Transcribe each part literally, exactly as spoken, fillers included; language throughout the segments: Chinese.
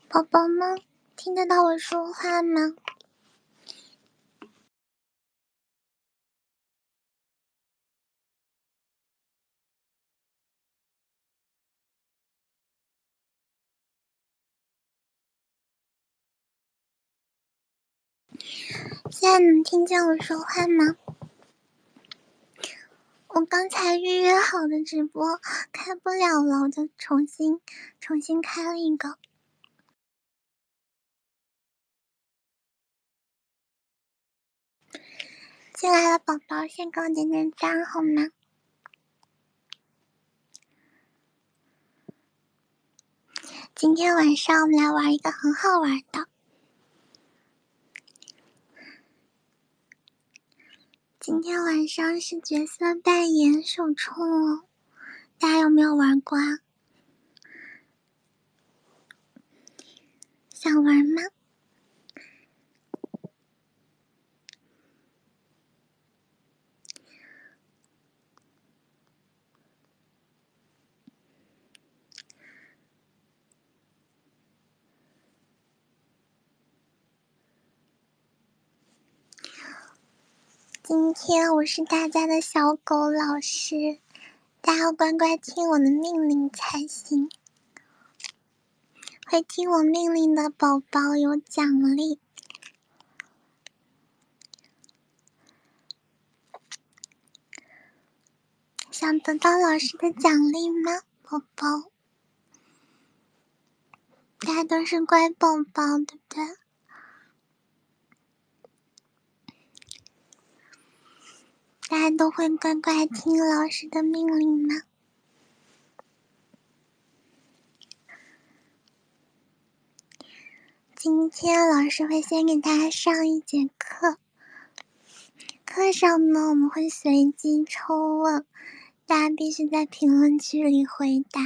宝宝们，听得到我说话吗？现在能听见我说话吗？我刚才预约好的直播开不了了，我就重新重新开了一个。进来了宝宝，先给我点点赞好吗？今天晚上我们来玩一个很好玩的。今天晚上是角色扮演手冲哦，大家有没有玩过啊？想玩吗？今天我是大家的小狗老师，大家要乖乖听我的命令才行。会听我命令的宝宝有奖励。想得到老师的奖励吗，宝宝？大家都是乖宝宝，对不对？大家都会乖乖听老师的命令吗？今天老师会先给大家上一节课，课上呢我们会随机抽问，大家必须在评论区里回答。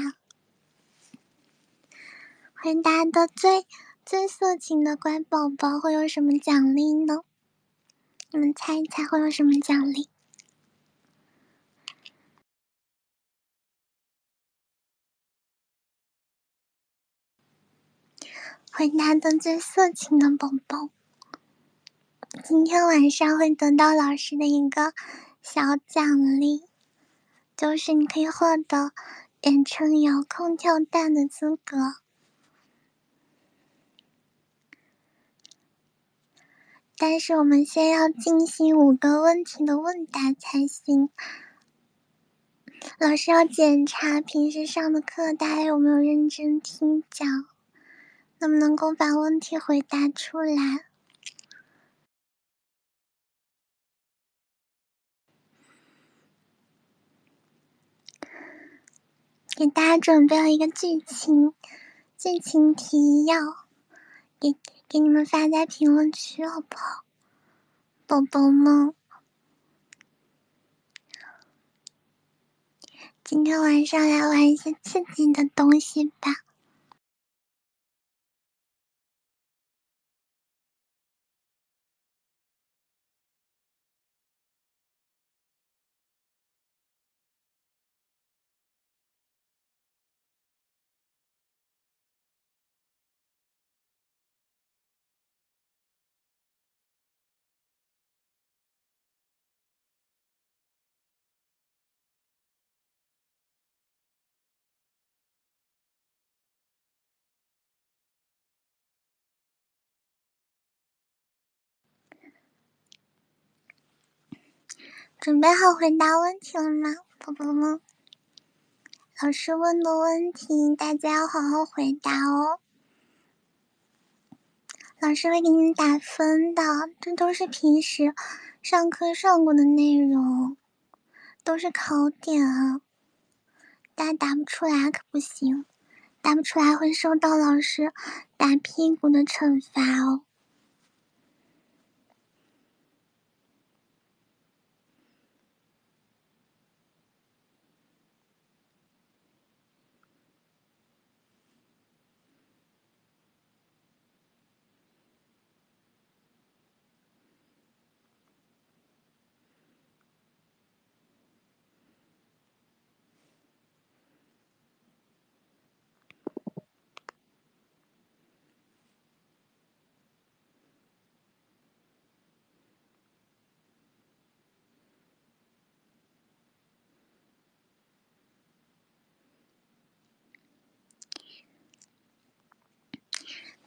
回答的最最色情的乖宝宝会有什么奖励呢？你们猜一猜会有什么奖励？回答的最色情的宝宝，今天晚上会得到老师的一个小奖励，就是你可以获得远程遥控跳蛋的资格。但是我们先要进行五个问题的问答才行。老师要检查平时上的课大家有没有认真听讲，能不能够把问题回答出来。给大家准备了一个剧情剧情提要，给给你们发在评论区好不好？宝宝们，今天晚上来玩一些刺激的东西吧。准备好回答问题了吗，宝宝们？老师问的问题，大家要好好回答哦。老师会给你们打分的，这都是平时上课上过的内容，都是考点啊。大家答不出来可不行，答不出来会受到老师打屁股的惩罚哦。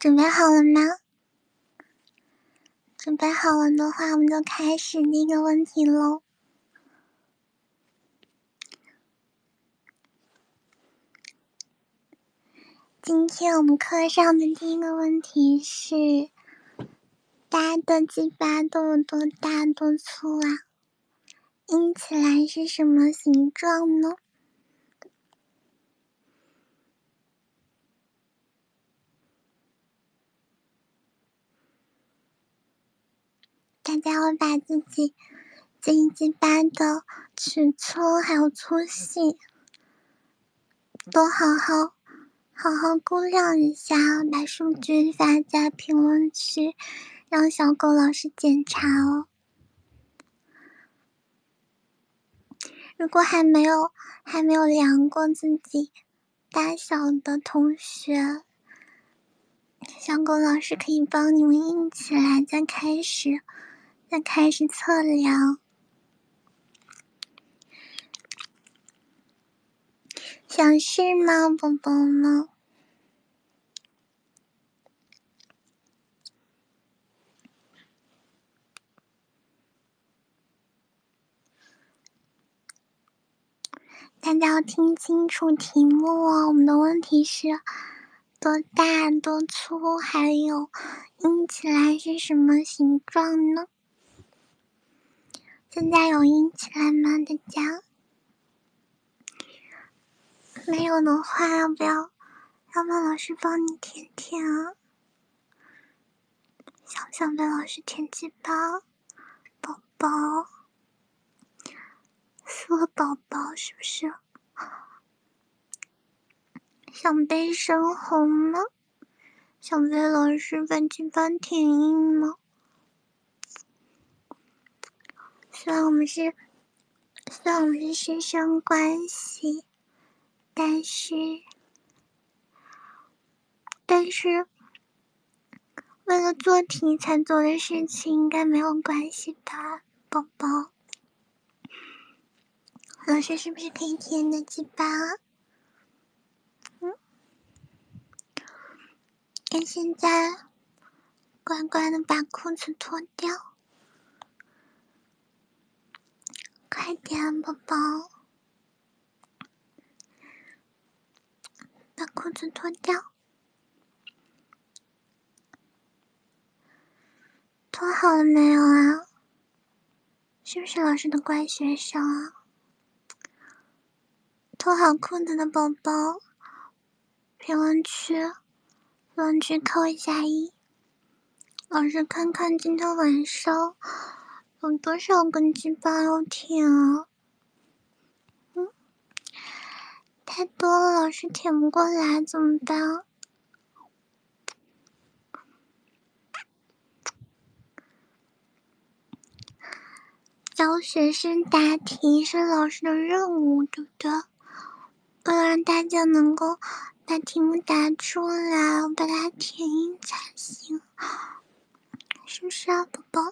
准备好了吗？准备好了的话，我们就开始第一个问题喽。今天我们课上的第一个问题是：大的鸡巴都有多大多粗啊？硬起来是什么形状呢？大家会把自己这一鸡巴的尺寸还有粗细都好好好好估量一下，把数据发在评论区，让小狗老师检查哦。如果还没有还没有量过自己大小的同学，小狗老师可以帮你们硬起来，再开始再开始测量。想试吗，宝宝们？大家要听清楚题目哦。我们的问题是多大多粗，还有硬起来是什么形状呢？现在有硬起来吗？大家没有的话，要不要让孟老师帮你舔舔啊？想不想被老师舔鸡巴？宝宝，色宝宝是不是？想被深红吗？想被老师把鸡巴舔硬吗？虽然我们是虽然我们是师生关系，但是但是为了做题才做的事情应该没有关系吧，宝宝。老师是不是可以舔你的鸡巴？嗯，那现在乖乖的把裤子脱掉，快点，宝宝，把裤子脱掉。脱好了没有啊？是不是老师的乖学生啊？脱好裤子的宝宝，评论区评论区扣一下一，老师看看今天晚上有多少根鸡巴要舔啊？嗯，太多了，老师舔不过来怎么办？教学生答题是老师的任务，对不对？为了让大家能够把题目答出来，我把它填硬才行，是不是啊，宝宝？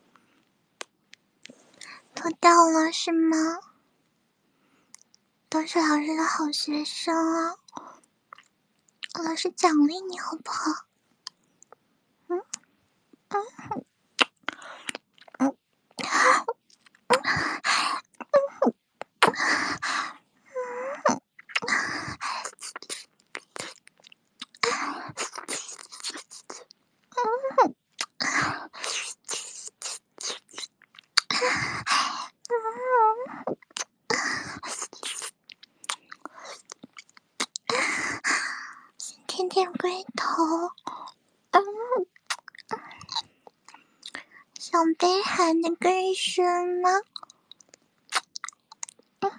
脱掉了是吗？都是老师的好学生啊，老师奖励你好不好？嗯嗯嗯。舔舔龟头，嗯，想被喊得更深吗？嗯，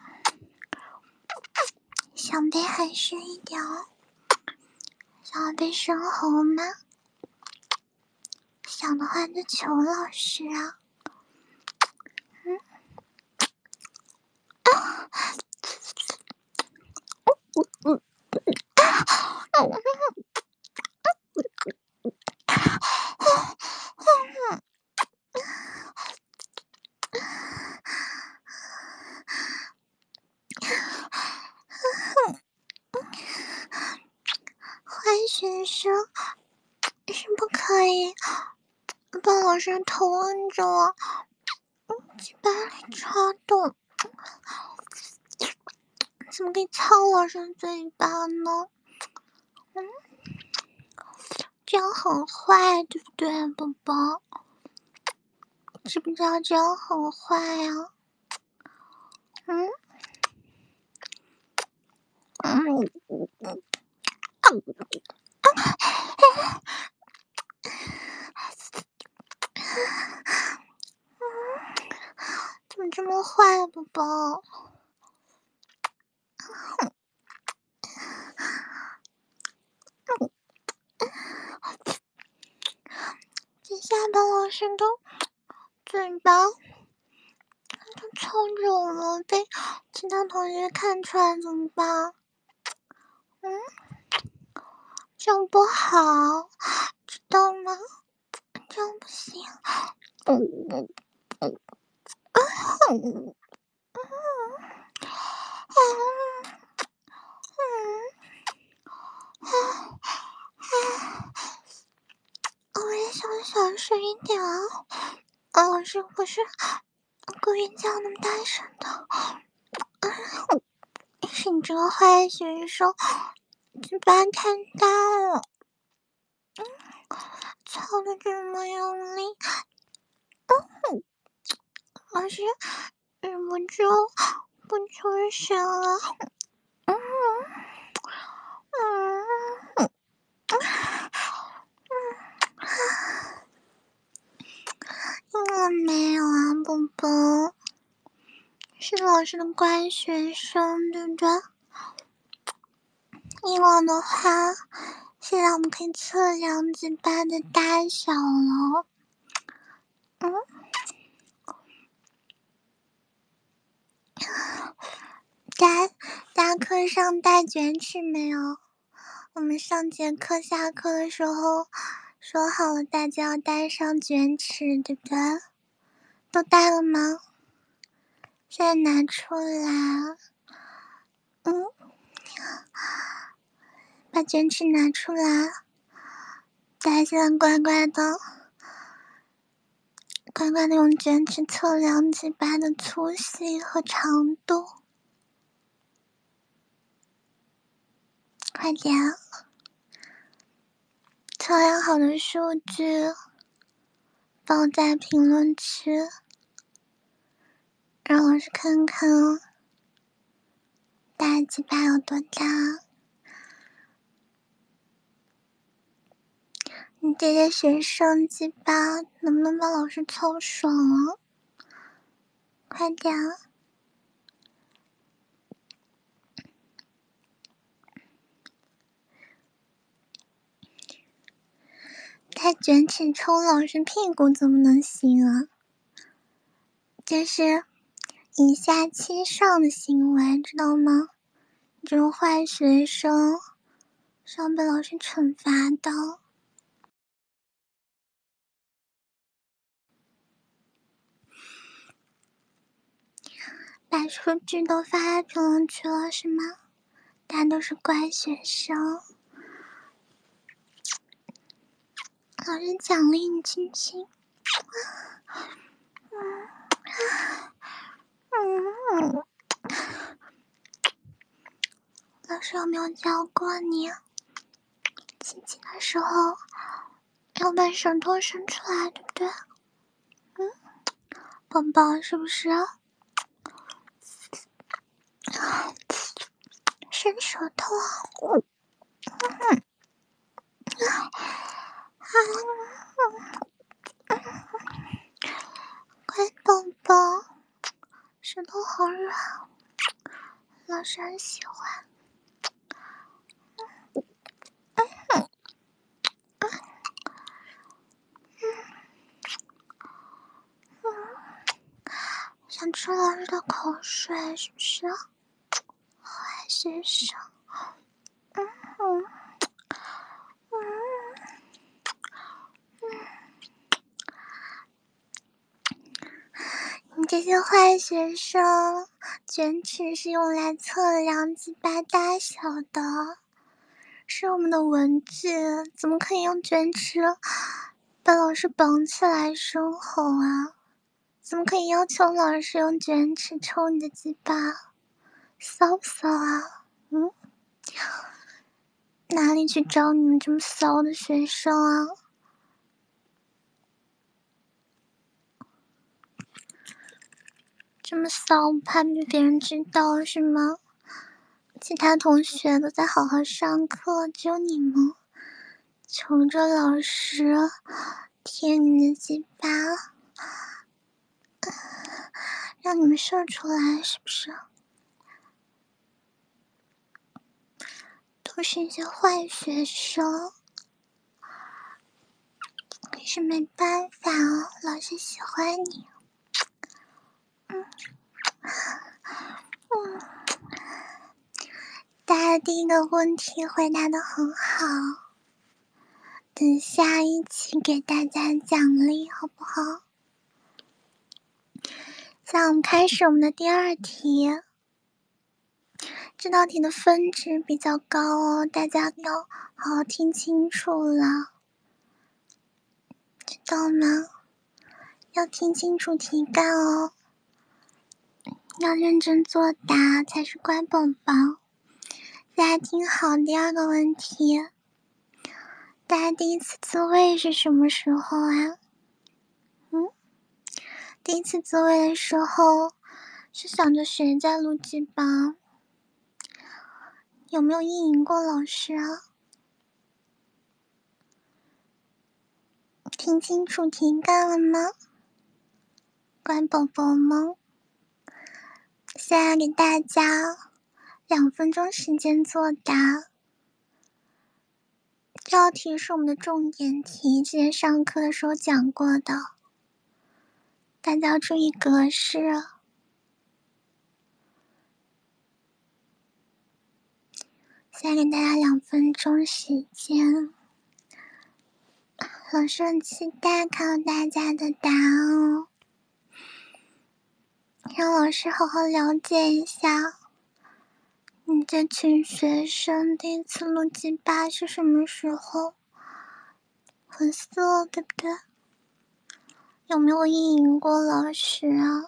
想被喊深一点哦。想要被深红吗？想的话就求老师啊。嗯，啊，嗯嗯嗯嗯。坏学生， 是不可以把老师头摁着我，嘴巴里插洞，怎么可以操老师的嘴巴呢？嗯，这样很坏，对不对，宝宝？知不知道这样很坏呀、啊？嗯嗯嗯。怎么这么坏啊，宝宝？这下把老师的嘴巴都操肿了，被其他同学看出来怎么办？嗯，这样不好，知道吗？这样不行。嗯嗯嗯嗯我也想小声一点啊！啊，老师不是故意叫那么大声的。是你这个坏学生，嘴巴太大了，嗯，操的这么用力，嗯，老师忍不住不出声了，嗯嗯嗯，我没有啊，宝宝，是老师的乖学生，对不对？硬了的话，现在我们可以测量嘴巴的大小了。嗯，大大课上带卷尺没有？我们上节课下课的时候说好了，大家要带上卷尺，对不对？都带了吗？现在拿出来。嗯，把卷尺拿出来。大家现在乖乖的，乖乖的用卷尺测量嘴巴的粗细和长度。快点！测量好的数据放在评论区，让老师看看大家嘴巴有多大。你这些学生鸡巴能不能帮老师凑爽了？快点！带卷尺抽老师屁股怎么能行啊？这是以下欺上的行为，知道吗？你这种坏学生是要被老师惩罚的。把数据都发在评论区了是吗？大家都是乖学生，老师奖励你亲亲。嗯嗯，老师有没有教过你？亲亲的时候要把舌头伸出来，对不对？嗯，宝宝是不是？伸舌头啊！嗯嗯嗯，乖宝宝，舌头好软，老师很喜欢。嗯嗯，想吃老师的口水是不是？坏学生。嗯嗯嗯嗯，你这些坏学生，卷尺是用来测量鸡巴大小的， 是我们的文具，怎么可以用卷尺把老师绑起来生吼啊？怎么可以要求老师用卷尺抽你的鸡巴？骚不骚啊？嗯？哪里去找你们这么骚的学生啊？这么骚，怕被别人知道是吗？其他同学都在好好上课，只有你们求着老师舔你们的鸡巴，让你们射出来，是不是？都是一些坏学生，可是没办法哦，老师喜欢你。嗯嗯，大家第一个问题回答的很好，等下一起给大家奖励，好不好？现在我们开始我们的第二题。这道题的分值比较高哦，大家要好好听清楚了，知道吗？要听清楚题干哦，要认真作答才是乖宝宝。大家听好第二个问题，大家第一次自慰是什么时候啊？嗯，第一次自慰的时候是想着谁在录鸡巴？有没有意淫过老师啊？听清楚题干了吗？乖宝宝们，现在给大家两分钟时间作答。这道题是我们的重点题，之前上课的时候讲过的，大家要注意格式。现在给大家两分钟时间，老师很期待看到大家的答案哦，让老师好好了解一下你这群学生第一次录鸡巴是什么时候？很色，对不对？有没有意淫过老师啊？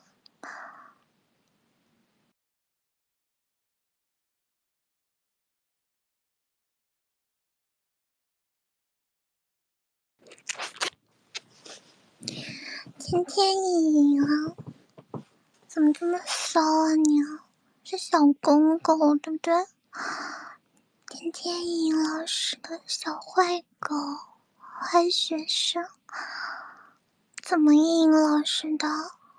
天天意淫啊？怎么这么骚啊你啊？是小公狗对不对？天天意淫老师的小坏狗，坏学生，怎么意淫老师的？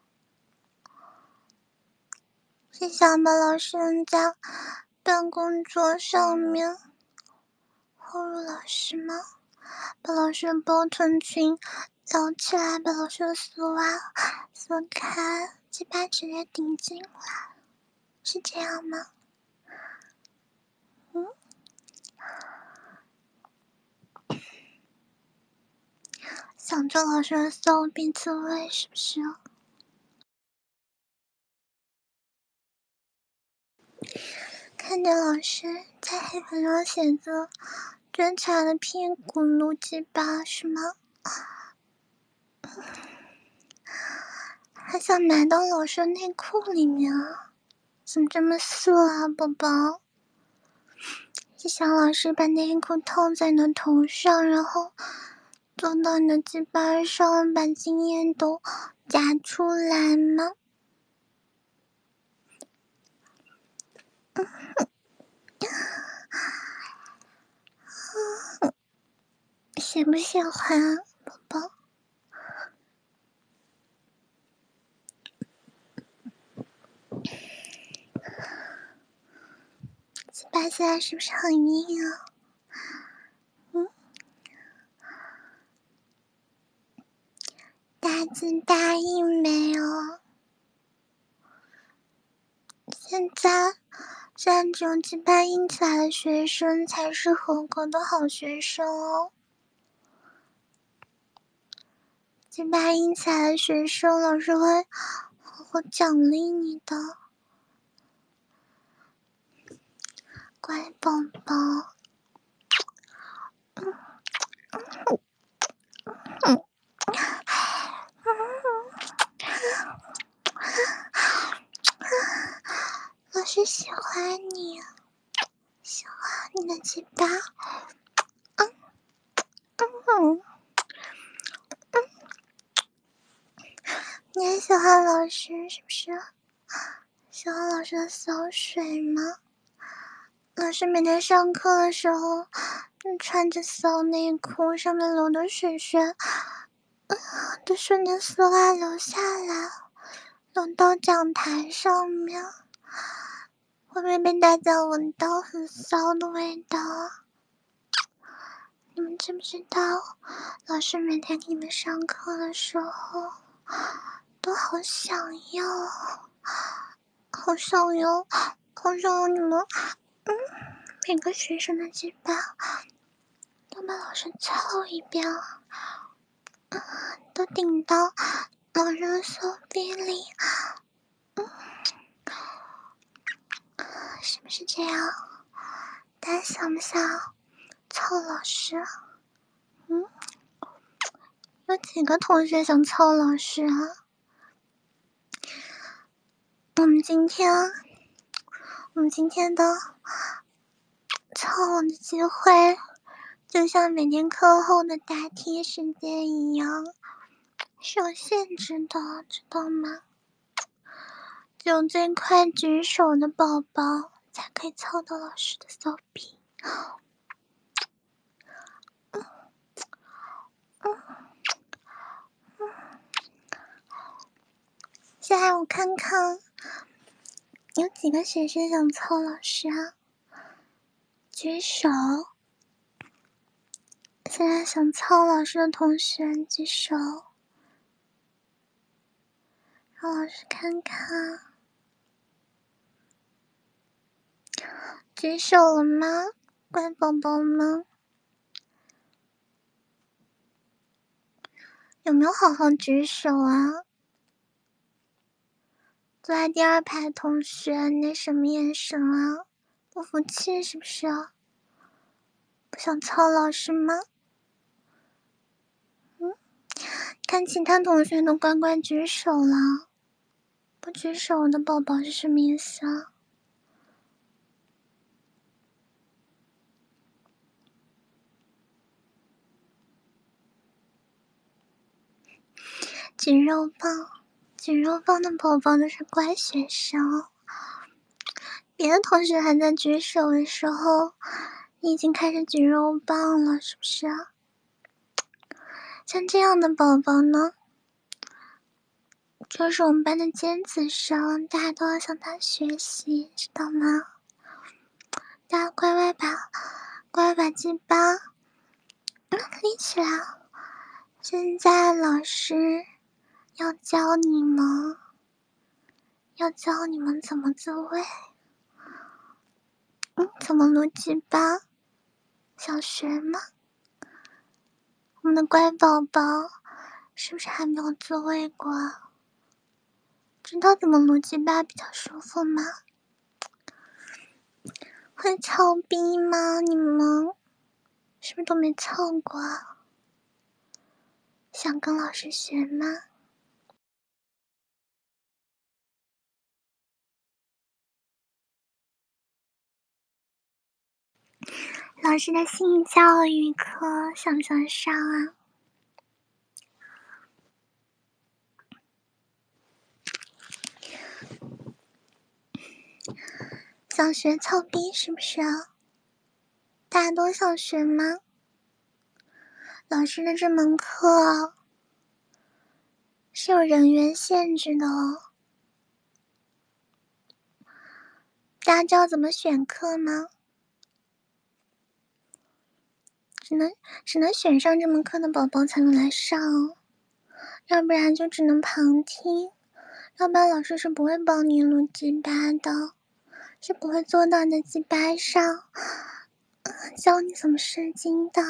是想把老师扔在办公桌上面，后入老师吗？把老师的包臀裙撩起来，把老师的丝袜撕开，鸡巴直接顶进来，是这样吗？嗯，想着老师的骚逼滋味是不是？看见老师在黑板上写字，撅起来的屁股撸鸡巴是吗？还想埋到老师内裤里面啊？怎么这么色啊，宝宝？是想老师把内裤套在你的头上，然后坐到你的鸡巴上，把精液都夹出来吗？喜不喜欢啊，宝宝？鸡巴现在是不是很硬啊？嗯，大字答应没有？现在，现在只有鸡巴硬起来的学生才是合格的好学生哦。鸡巴硬起来的学生，老师会好好奖励你的，乖宝宝。 老师喜欢你，喜欢你的鸡巴。嗯嗯嗯，你也喜欢老师是不是？喜欢老师的骚水吗？老师每天上课的时候，穿着骚内裤，上面流的水水，呃、都顺着丝袜流下来，流到讲台上面，会不会被大家闻到很骚的味道？你们知不知道，老师每天给你们上课的时候，都好想要，好想要，好想要你们，嗯，每个学生的鸡巴都把老师操一遍，嗯，都顶到老师的手臂里，嗯，是不是这样？大家想不想操老师？嗯，有几个同学想操老师啊？我们今天，我们今天的操我的机会，就像每天课后的答题时间一样，是有限制的，知道吗？只有最快举手的宝宝才可以操到老师的手臂。嗯嗯嗯，现在我看看有几个学生想操老师啊？举手！现在想操老师的同学举手，让老师看看。举手了吗，乖宝宝们？有没有好好举手啊？坐在第二排的同学，你那什么眼神啊？不服气是不是啊？不想操老师吗？嗯，看其他同学都乖乖举手了，不举手的宝宝是什么意思啊？举肉棒，举肉棒的宝宝都是乖学生。别的同学还在举手的时候，你已经开始举肉棒了，是不是啊？像这样的宝宝呢，就是我们班的尖子生，大家都要向他学习，知道吗？大家乖乖把乖乖把鸡巴嗯立起来。现在老师要教你们，要教你们怎么自慰，嗯，怎么撸鸡巴？想学吗？我们的乖宝宝是不是还没有自慰过？知道怎么撸鸡巴比较舒服吗？会操逼吗？你们是不是都没操过？想跟老师学吗？老师的性教育课想不想上啊？想学操逼是不是啊？大家都想学吗？老师的这门课是有人员限制的哦。大家知道怎么选课吗？只能只能选上这门课的宝宝才能来上哦，要不然就只能旁听。要不然老师是不会帮你撸鸡巴的，是不会坐到你的鸡巴上，呃、教你怎么射精的。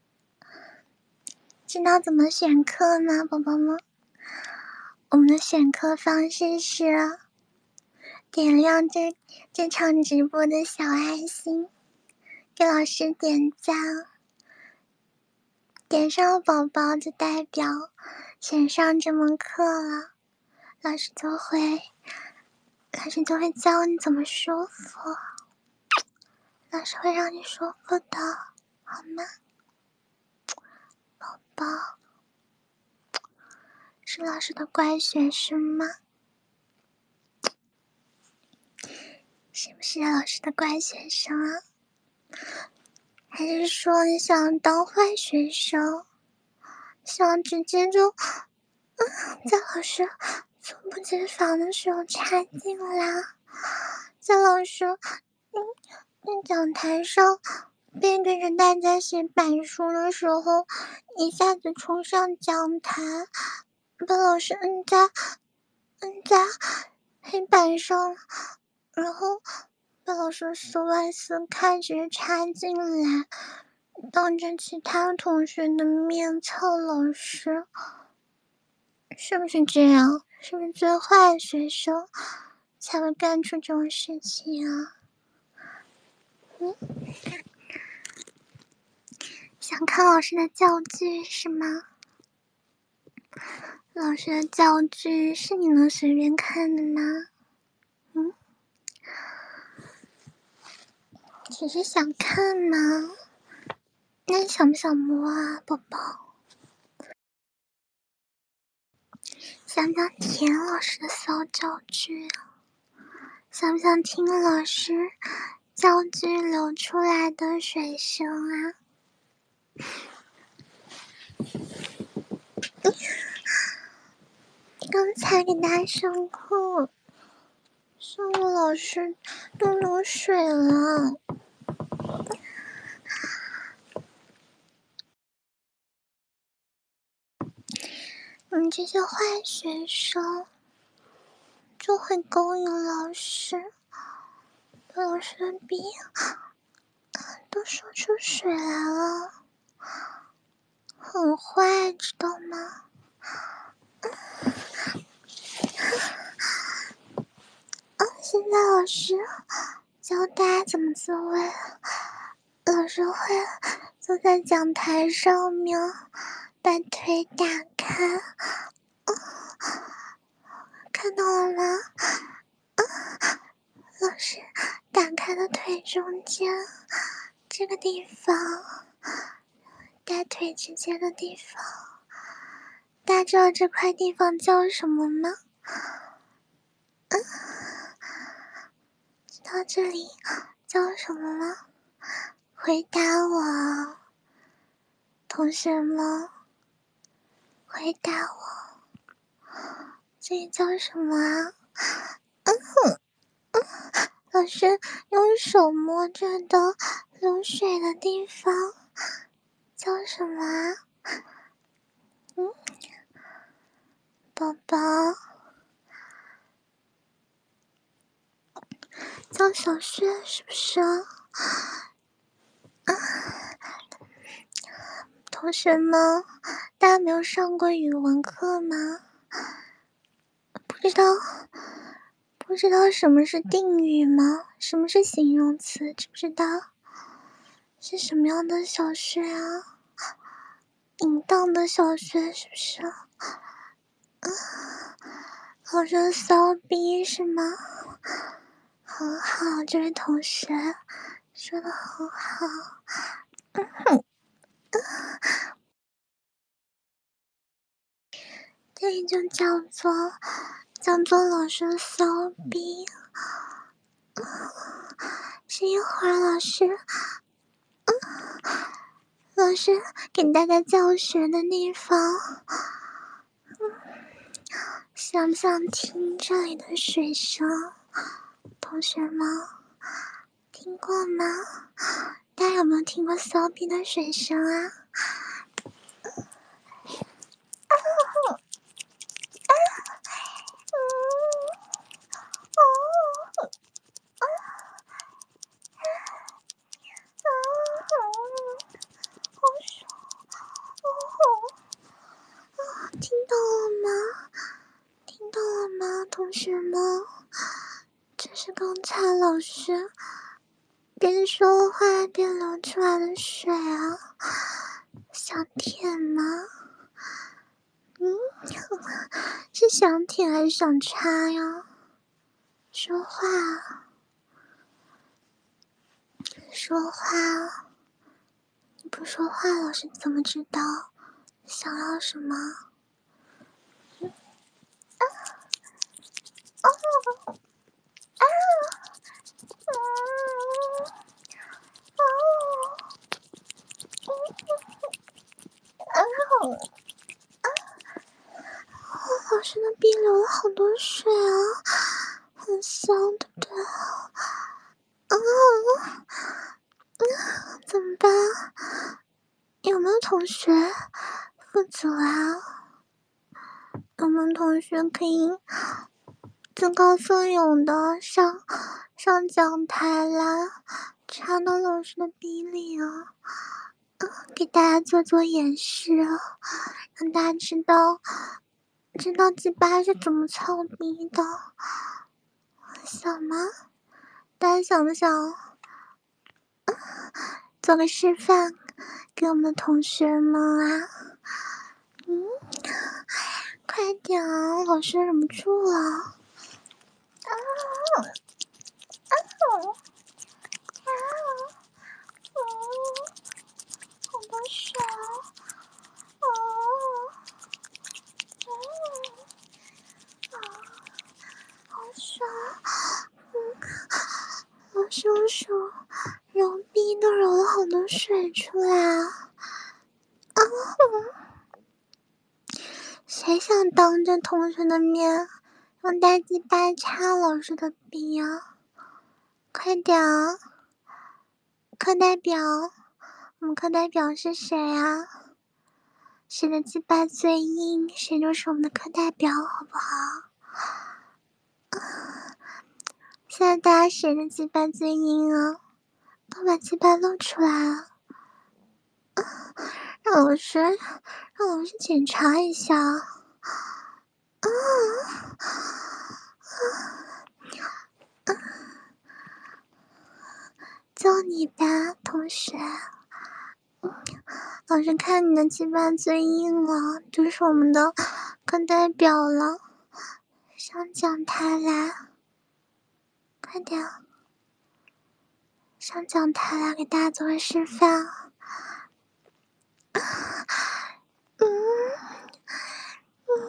知道怎么选课吗，宝宝们？我们的选课方式是点亮这这场直播的小爱心，给老师点赞， 点上了宝宝就代表选上这门课了，老师就会老师就会教你怎么舒服，老师会让你舒服的，好吗？宝宝是老师的乖学生吗？是不是老师的乖学生啊？还是说你想当坏学生，想直接就、嗯、在老师猝不及防的时候插进来，在老师嗯在讲台上背对着大家写板书的时候，一下子冲上讲台，把老师摁在摁在黑板上，然后把老师手腕撕开，直接插进来，当着其他同学的面操老师，是不是这样？是不是最坏的学生才会干出这种事情啊？嗯，想看老师的教具是吗？老师的教具是你能随便看的吗？嗯，只是想看吗？那你想不想摸啊，宝宝？想不想舔老师的骚教具啊？想不想听老师教具流出来的水声啊？刚才给大家上课，上的老师都流水了。你们这些坏学生就会勾引老师，把老师的鼻都说出水来了，很坏，知道吗？啊，现在老师教大家怎么自慰，老师会坐在讲台上面，把腿打开，啊，看到了吗？啊，老师打开的腿中间这个地方，大腿之间的地方，大家知道这块地方叫什么吗？嗯，知道这里叫什么吗？回答我，同学们，回答我，这里叫什么啊？嗯哼，嗯，老师用手摸着的流水的地方叫什么啊？嗯，宝宝，叫小穴是不是啊？啊，同学们，大家没有上过语文课吗？不知道，不知道什么是定语吗？什么是形容词？知不知道？是什么样的小穴啊？淫荡的小穴是不是？啊，老师的骚逼是吗？很好，这位同学说的很好。嗯哼，这里就叫做叫做老师的骚逼。是一会儿老师，嗯，老师给大家教学的地方，嗯，想不想听这里的水声？同学们听过吗？大家有没有听过骚逼的水声啊？听到了吗？听到了吗，同学们？这是刚才老师边说话边流出来的水啊！ 想舔吗？嗯，是想舔还是想插呀？说话，说话！你不说话，老师怎么知道想要什么？啊哦啊嗯哦嗯啊！老师的鼻流了好多水啊，很香，对不对？啊，怎么办？有没有同学负责啊？有没有同学可以自告奋勇的上上讲台来，插到老师的鼻里啊？给大家做做演示，让大家知道知道鸡巴是怎么操逼的。想吗？大家想不想做个示范给我们的同学们啊？嗯，快点啊，老师忍不住了。啊啊啊！嗯，好多水啊！哦，嗯，啊，好爽！嗯，老师用手揉逼都揉了好多水出来啊！啊，谁想当着同学的面用大鸡巴插老师的逼啊？快点啊！课代表，我们课代表是谁啊？谁的鸡巴最硬，谁就是我们的课代表，好不好？现在大家谁的鸡巴最硬啊？都把鸡巴露出来啊！让老师，让老师检查一下。啊！就你吧，同学。老师看你的鸡巴最硬了，就是我们的课代表了。上讲台来，快点！上讲台来给大家做个示范。嗯嗯，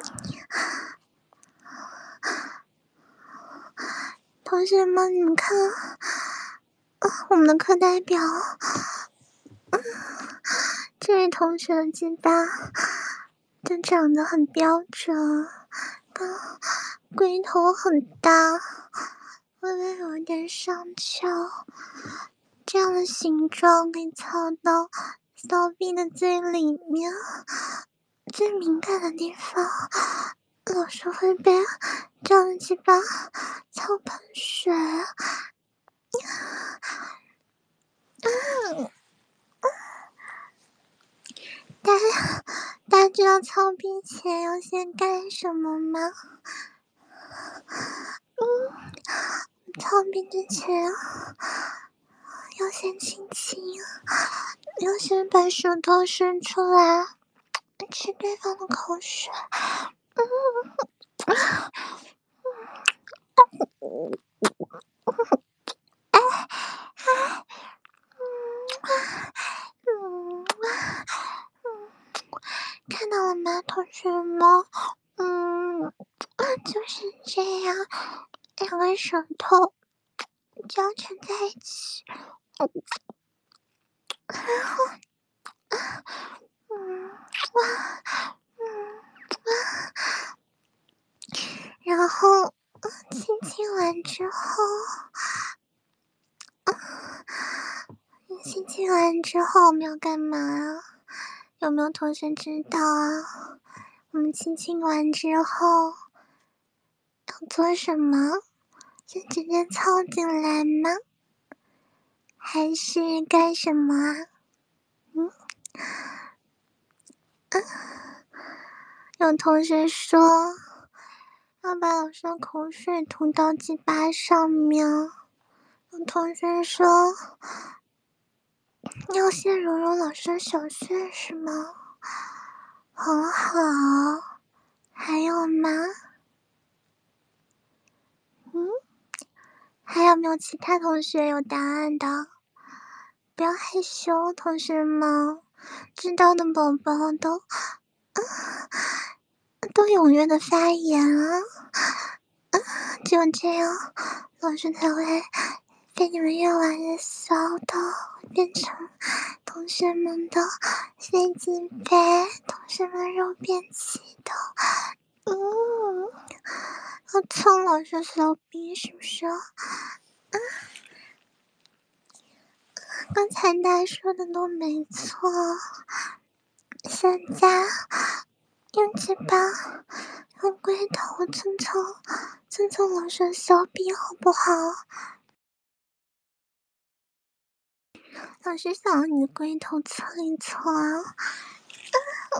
同学们，你们看，我们的课代表，嗯，这位同学的鸡巴就长得很标准，龟头很大，微微有一点上翘，这样的形状可以操到骚逼的最里面、最敏感的地方，老师会被这样的鸡巴操喷水。嗯，大家大家知道操逼前要先干什么吗？嗯，操逼之前要先亲亲，要先把舌头伸出来吃对方的口水。嗯，哎哎，嗯嗯，看到了吗，同学们？嗯，就是这样，两个舌头交缠在一起，然后，嗯哇，嗯哇，然后亲亲完之后，亲亲完之后我们要干嘛啊？有没有同学知道啊？我们亲亲完之后要做什么？是直接凑进来吗？还是干什么啊？嗯，啊，有同学说要把老师的口水涂到鸡巴上面。有同学说要先揉揉老师的小穴是吗？很好，还有吗？嗯，还有没有其他同学有答案的？不要害羞，同学们，知道的宝宝都、啊、都踊跃的发言啊！啊，只有这样，老师才会被你们越玩越骚的，变成同学们的飞机杯，同学们肉便器的。嗯，要蹭老师小逼是不是？嗯，刚才大家说的都没错，现在用嘴巴用龟头蹭蹭蹭蹭老师小逼好不好？老师想要你的龟头蹭一蹭啊！嗯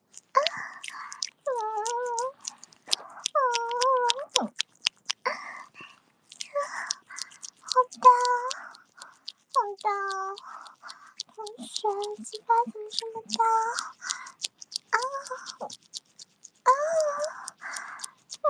嗯嗯好大，好大！同学，鸡巴怎么这么大？啊啊！嗯，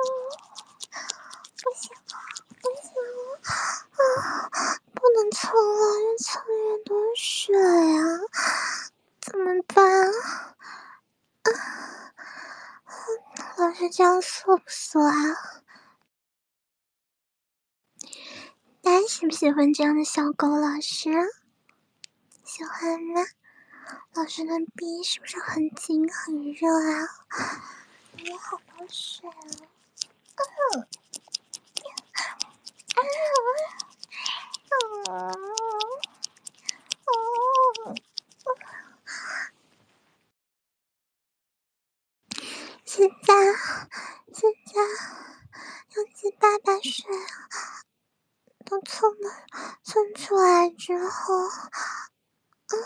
不行，不行，啊，不能蹭了，越蹭越多血呀，怎么办？啊，老师这样色不色啊？大家喜不喜欢这样的小狗老师？喜欢吗？老师的逼是不是很紧很热啊？有好多水啊！嗯嗯嗯，现在现在用鸡巴把水都蹭了蹭出来之后，嗯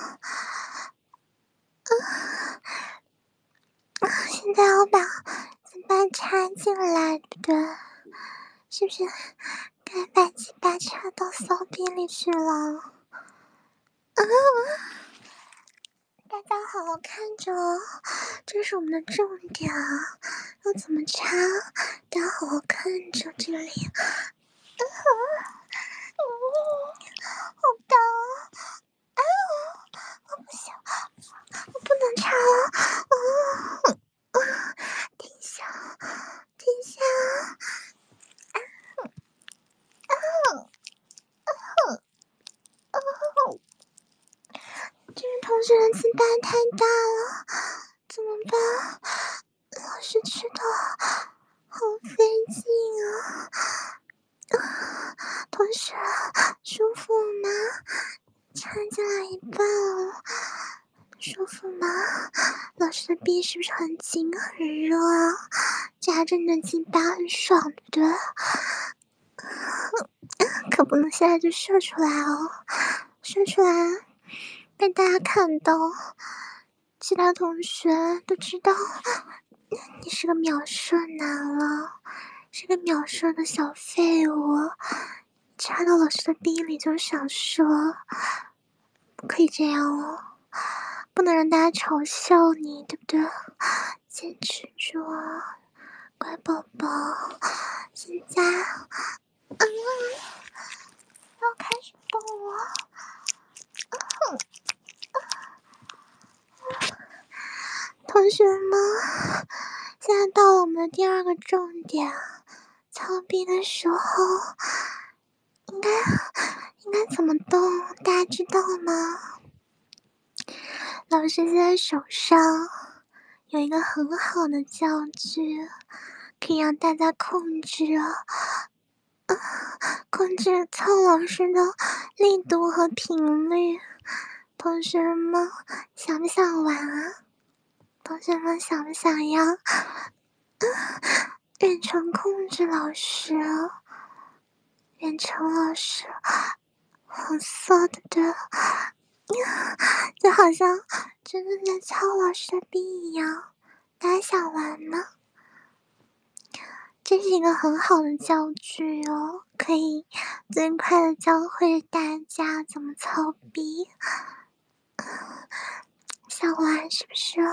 嗯，现在我把鸡巴插进来，对不对？是不是该把鸡巴插到骚逼里去了？嗯，大家好好看着哦，这是我们的重点啊！要怎么插？大家好好看着这里。嗯，好大啊！我不行，我不能插了。嗯嗯，停下，停下！嗯嗯嗯，这位同学的鸡巴太大了，怎么办？老师知道，好费劲啊！同学，舒服吗？插进来一半了，舒服吗？老师的臂是不是很紧很热啊？夹着你的鸡巴很爽，对不对？可不能现在就射出来哦，射出来被大家看到，其他同学都知道你是个秒射男了，是个秒射的小废物，插到老师的逼里就想射，不可以这样哦，不能让大家嘲笑你，对不对？坚持住啊，乖宝宝！现在，嗯，要开始动了。嗯，同学们，现在到了我们的第二个重点，操逼的时候应该应该怎么动？大家知道吗？老师现在手上有一个很好的教具，可以让大家控制啊，控制操老师的力度和频率。同学们想不想玩啊？同学们想不想要远程控制老师？远程老师红色的的，就好像真的在操老师的臂一样。大家想玩吗？ 这是一个很好的教具哦，可以最快的教会大家怎么操逼。想玩是不是？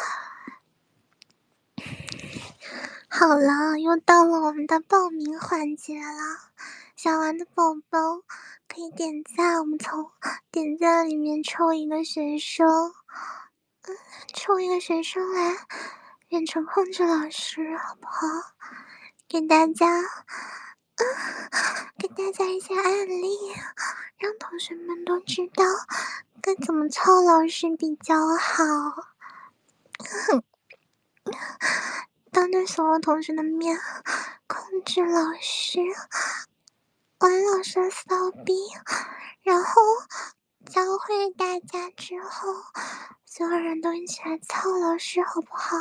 好了，又到了我们的报名环节了。想玩的宝宝可以点赞，我们从点赞里面抽一个学生，嗯，抽一个学生来变成控制老师，好不好？给大家，嗯，给大家一些案例，让同学们都知道该怎么操老师比较好。当着所有同学的面控制老师，玩老师的骚逼，然后教会大家之后，所有人都一起来操老师，好不好？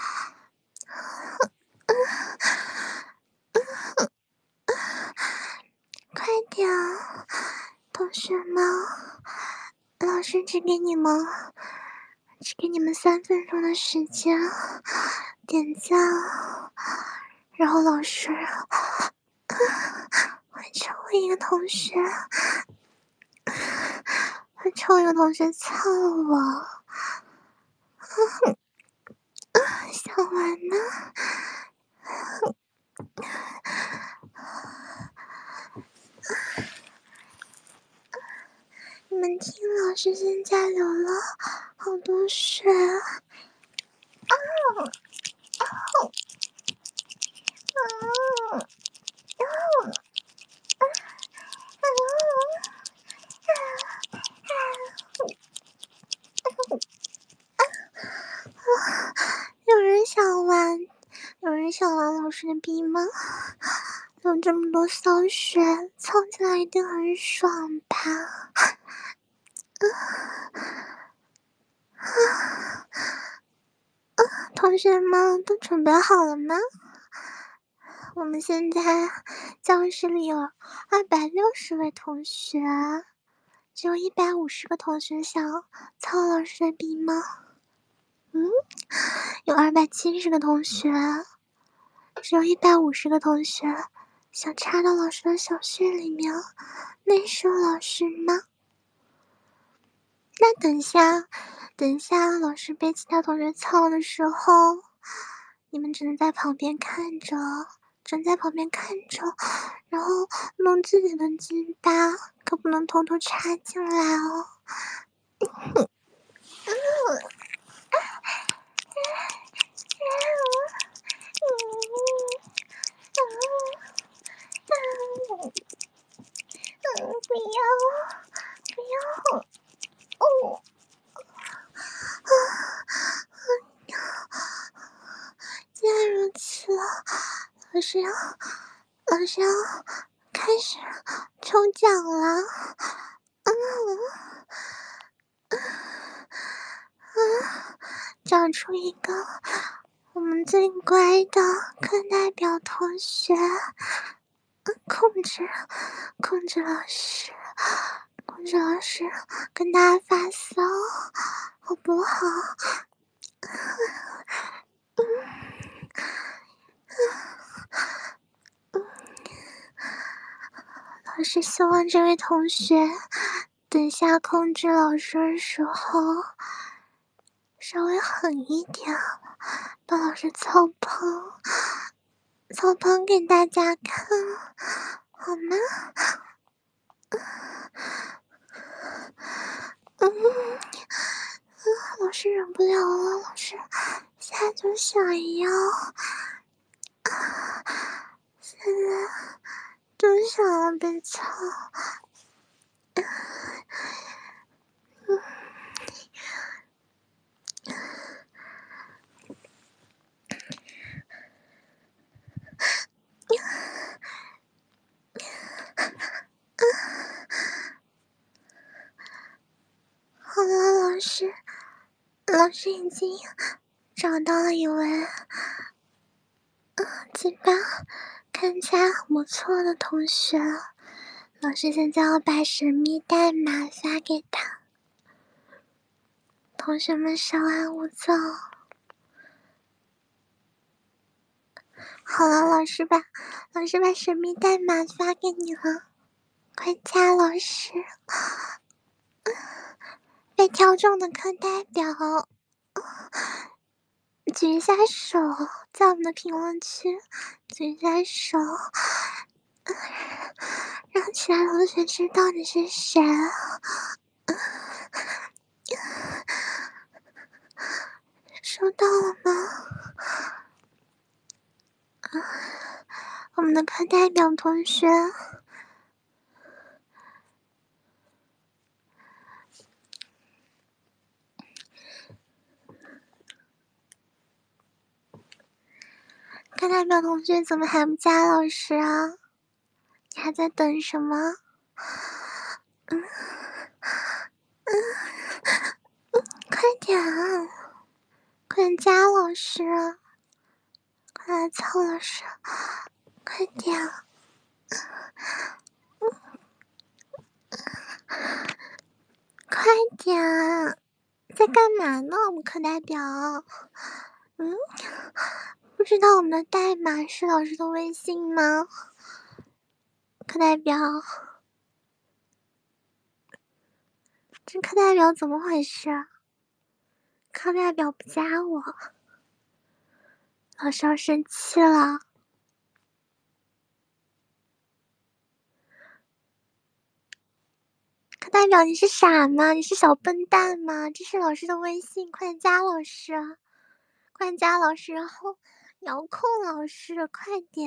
快点，同学们，老师只给你们，只给你们三分钟的时间点赞，然后老师会抽一个同学，会抽一个同学操我，想玩呢？你们听，老师现在流了好多水啊！啊啊啊有人想玩，有人想玩老师的逼吗？有这么多骚水，操起来一定很爽吧？同学们都准备好了吗？我们现在教室里有二百六十位同学，只有一百五十个同学想操老师的逼吗？嗯，有二百七十个同学，只有一百五十个同学想插到老师的小穴里面内射老师吗？那等下，等下老师被其他同学操的时候，你们只能在旁边看着，只能在旁边看着，然后弄自己的鸡巴，可不能偷偷插进来哦。不要，不要，哦，啊，既然如此，老师要，老师要开始抽奖了。嗯，啊，找出一个我们最乖的课代表同学，控制，控制老师，控制老师，跟大家发骚，好不好？嗯，老师希望这位同学等下控制老师的时候稍微狠一点，把老师操崩，操崩给大家看，好吗？嗯，嗯，老师忍不了了，老师现在就想要，现在就想要被操。嗯，好了，老师，老师已经找到了一位，嗯，鸡巴看起来很不错的同学，老师现在要把神秘代码发给他，同学们稍安勿躁。 好了，老师把老师把神秘代码发给你了，快加老师。被挑中的课代表，举一下手，在我们的评论区举一下手，让其他同学知道你是谁。收到了吗？我们的课代表同学，课代表同学怎么还不加老师啊？你还在等什么？嗯嗯嗯，快点啊！快点加老师啊！快来凑老师，快点！嗯，快点！在干嘛呢？我们课代表，嗯，不知道我们的代码是老师的微信吗？课代表，这课代表怎么回事？课代表不加我，老师要生气了。课代表，你是傻吗？你是小笨蛋吗？这是老师的微信，快点加老师，快点加老师，然后遥控老师，快点！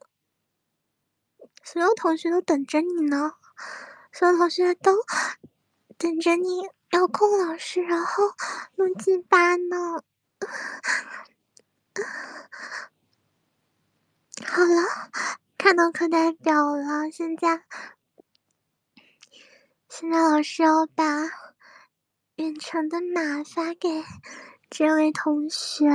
所有同学都等着你呢，所有同学都等着你遥控老师，然后录记八呢。好了，看到课代表了，现在现在老师要把远程的码发给这位同学。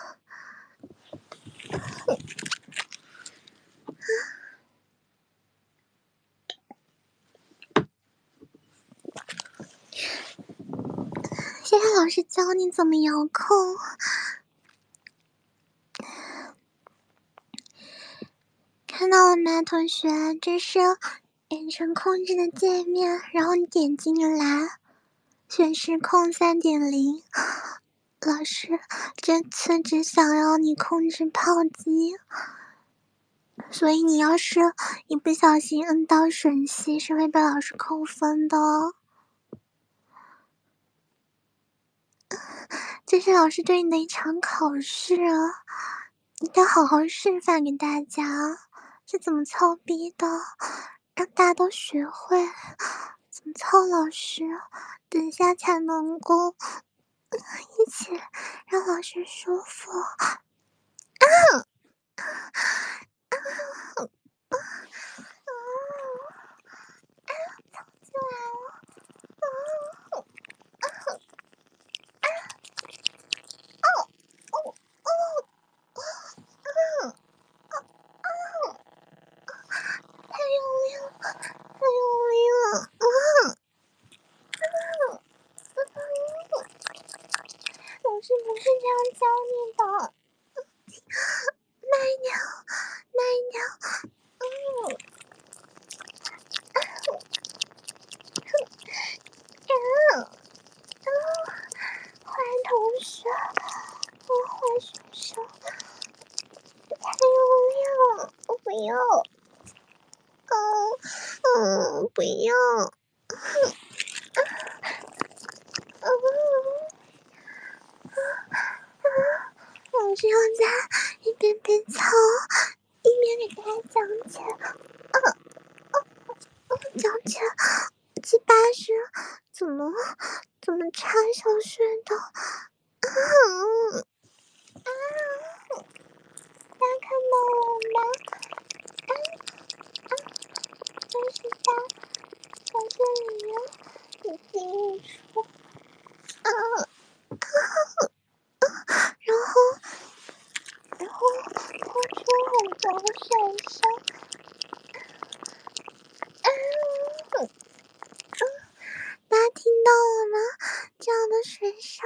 现在老师教你怎么遥控。看到了吗，同学？这是远程控制的界面，然后你点进来，选时控三点零。老师这次只想要你控制炮击，所以你要是一不小心摁到吮吸，是会被老师扣分的哦。这是老师对你的一场考试啊，你得好好示范给大家是怎么操逼的，让大家都学会怎么操老师，等一下才能够一起让老师舒服。啊！啊！啊！操起来了！啊！啊！哦哦哦！啊！啊！太用力了，太用力了！啊！啊！老师不是这样教你的，慢一点，慢一点。嗯。嗯。嗯。坏同学，我坏学生，太用力了，我不要。嗯嗯，不要。嗯。老师要在一边边操，一边给大家讲解。嗯嗯嗯，讲解七八十怎么怎么插小穴的。嗯啊！大家看到了吗？啊啊！三十八，在这里面一进一出。啊啊！然后，然后拖出很多水声。啊！嗯，大家听到了吗？这样的水声。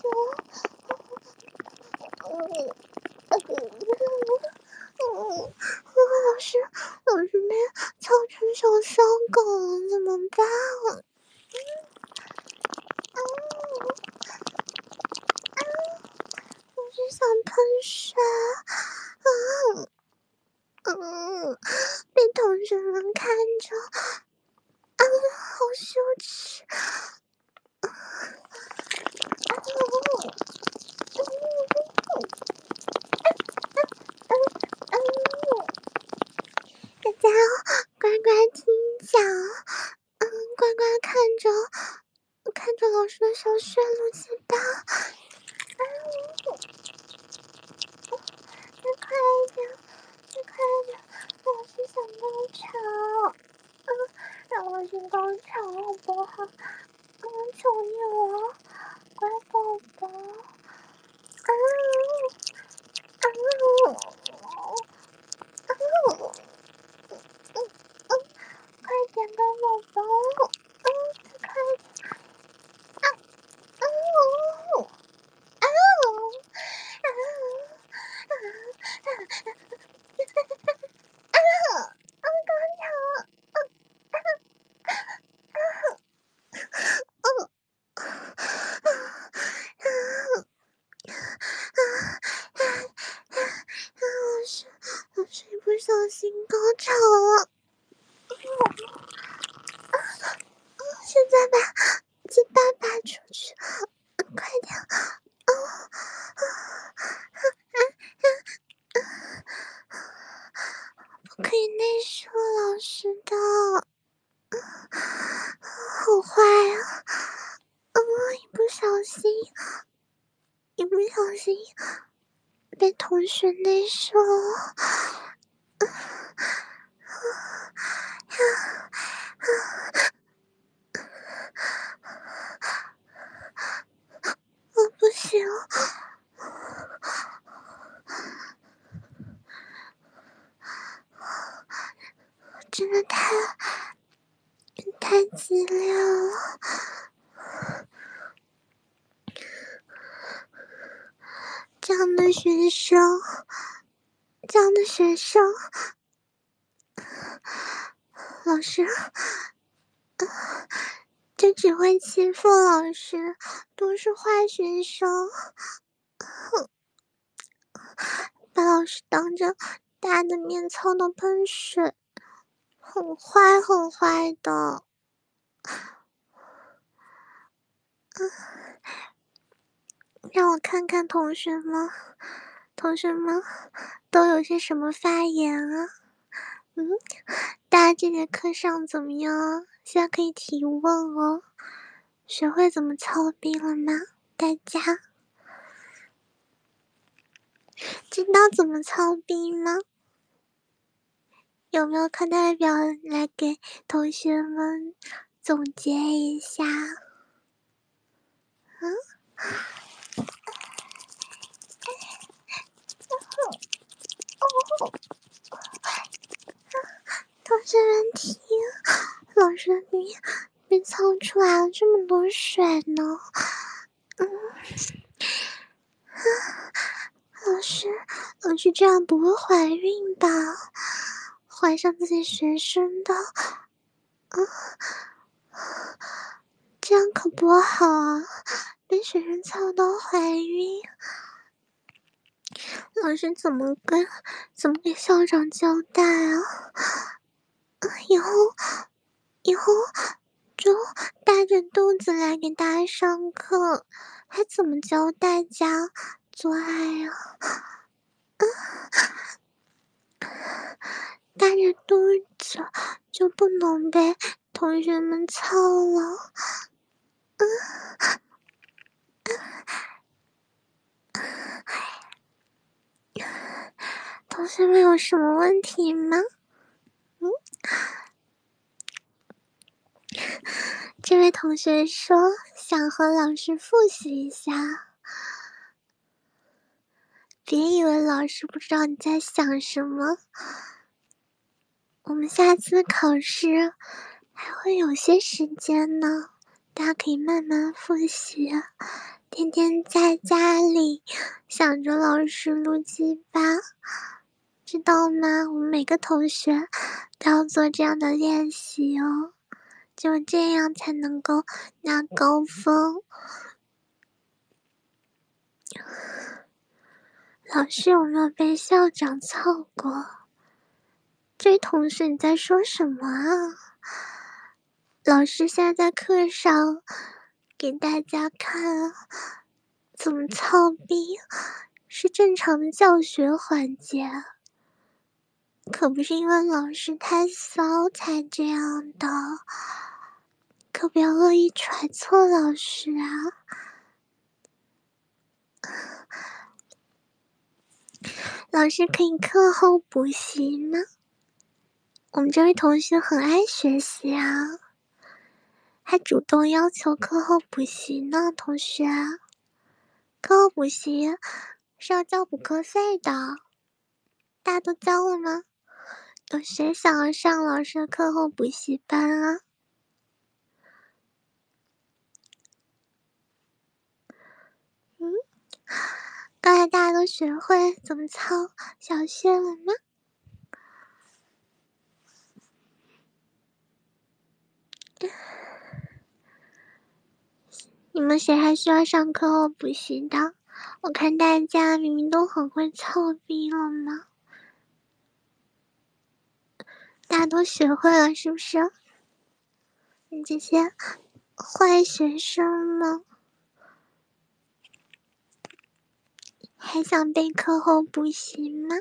老师，老师被操成小香狗了，怎么办啊？我是想喷水，啊，嗯，被同学们看着，啊，好羞耻，啊，大家乖乖听讲，嗯，乖乖看着，看着老师的小血路记吧。再快一点，再快一点！老师想高潮，嗯，让老师高潮好不好？嗯，求你了，乖宝宝。啊啊啊！嗯嗯，快点，乖宝宝。嗯，再快一点。啊啊啊！啊啊！啊！高潮！老师，老师一不小心高潮了。现在把鸡巴拔出去，快点！哦，不可以内射老师的，好坏啊！嗯，一不小心，一不小心被同学内射了。我不行，真的太太激烈了。这样的学生，这样的学生，老师，就只会欺负老师，都是坏学生。把老师当着大的面操的喷水，很坏很坏的。让我看看同学们，同学们都有些什么发言啊？嗯，大家这节课上怎么样啊？现在可以提问哦。学会怎么操逼了吗？大家知道怎么操逼吗？有没有课代表来给同学们总结一下？嗯？同学们听，老师的逼被操出来了这么多水呢。嗯，老师，老师这样不会怀孕吧？怀上自己学生的，嗯，这样可不好啊！被学生操到怀孕，老师怎么跟怎么给校长交代啊？以后以后就大着肚子来给大家上课，还怎么教大家做爱啊？大着肚子就不能被同学们操了。嗯，同学们有什么问题吗？嗯，这位同学说想和老师复习一下。别以为老师不知道你在想什么，我们下次考试还会有些时间呢，大家可以慢慢复习， 天天在家里想着老师录鸡巴，知道吗？我们每个同学都要做这样的练习哦，只有这样才能够拿高分。老师有没有被校长操过？这位同学你在说什么啊？老师现在在课上给大家看怎么操逼，是正常的教学环节，可不是因为老师太骚才这样的，可不要恶意揣测老师啊。老师可以课后补习吗？我们这位同学很爱学习啊，还主动要求课后补习呢。同学，课后补习是要交补课费的，大家都交了吗？有谁想要上老师的课后补习班啊？嗯，刚才大家都学会怎么操小穴了吗？你们谁还需要上课后补习的？我看大家明明都很会操逼了吗？大家都学会了是不是？你这些坏学生们，还想备课后补习吗？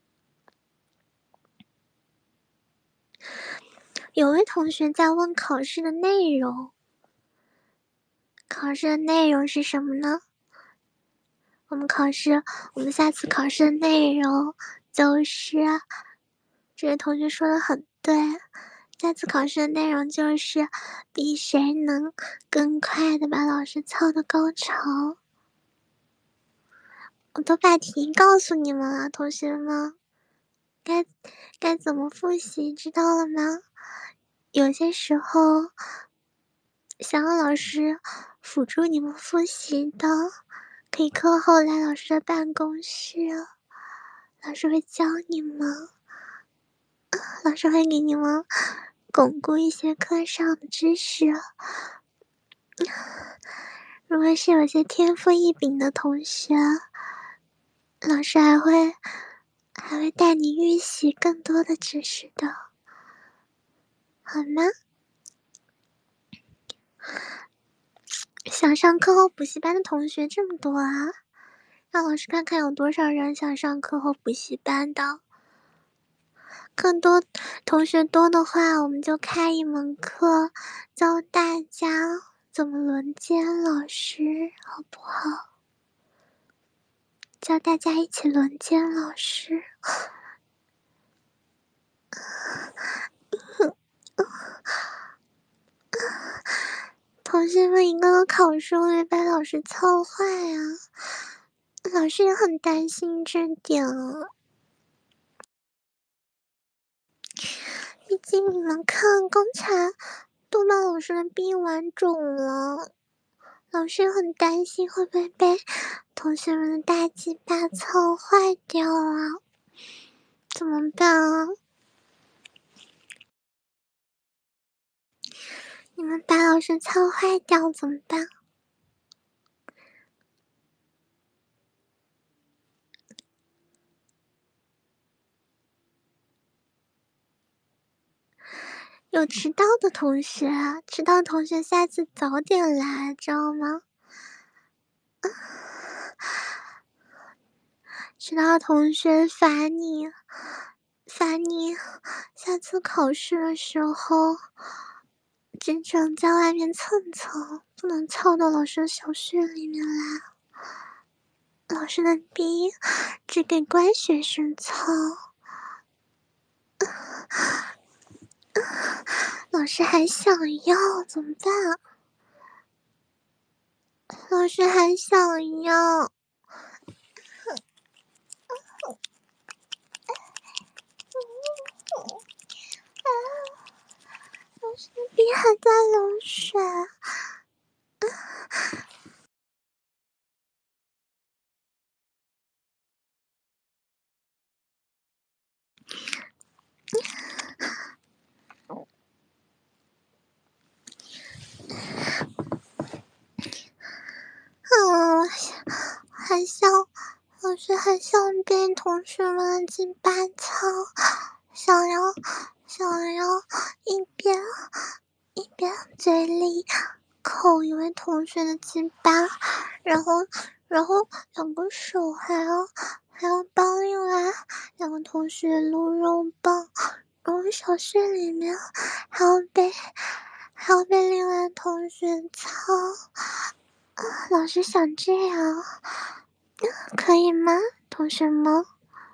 有位同学在问考试的内容，考试的内容是什么呢？我们考试，我们下次考试的内容就是，这位同学说的很对，下次考试的内容就是比谁能更快的把老师操到高潮。我都把题告诉你们了，同学们，该该怎么复习知道了吗？有些时候想要老师辅助你们复习的，可以课后来老师的办公室，老师会教你们，老师会给你们巩固一些课上的知识。如果是有些天赋异禀的同学，老师还会还会带你预习更多的知识的，好吗？想上课后补习班的同学这么多啊，让老师看看有多少人想上课后补习班的。更多同学多的话，我们就开一门课，教大家怎么轮奸老师，好不好？教大家一起轮奸老师。同学们一个个考试会被老师操坏啊，老师也很担心这点啊。毕竟你们看，刚才都把老师的臂玩肿了，老师也很担心会不会被同学们的大鸡巴操坏掉啊？怎么办啊？你们把老师操坏掉怎么办？有迟到的同学，迟到的同学下次早点来，知道吗？迟到的同学罚你，罚你，下次考试的时候，只准在外面蹭蹭，不能操到老师的小穴里面来。老师的逼只给乖学生操。老师还想要怎么办？老师还想要，老师的逼还在流水。 还想，老师还想被同学们的鸡巴操，想要想要一边一边嘴里口一位同学的鸡巴，然后然后两个手还要还要帮另外两个同学撸肉棒，然后小穴里面还要被还要被另外同学操。老师想这样，可以吗，同学们？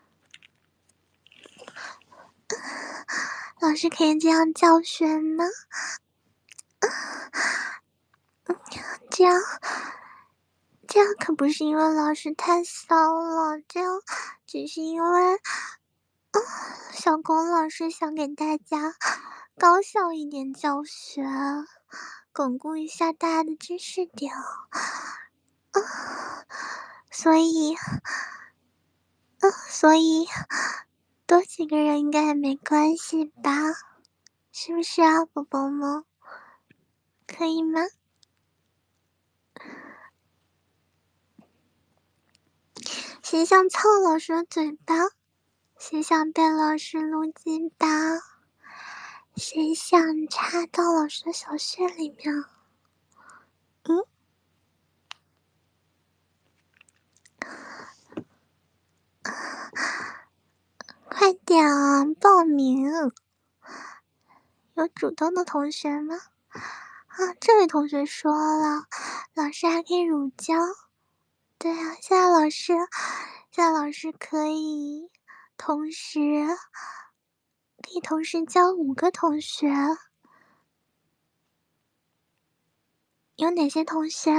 老师可以这样教学吗？这样，这样可不是因为老师太骚了，这样只是因为，呃、小龚老师想给大家高效一点教学，巩固一下大家的知识点，呃、所以，呃，所以多几个人应该也没关系吧？是不是啊，宝宝们？可以吗？谁想操老师的嘴巴？谁想被老师撸鸡巴？谁想插到老师的小穴里面？嗯？快点啊，报名！有主动的同学吗？啊，这位同学说了，老师还可以乳胶。对啊，现在老师，现在老师可以同时可以同时教五个同学。有哪些同学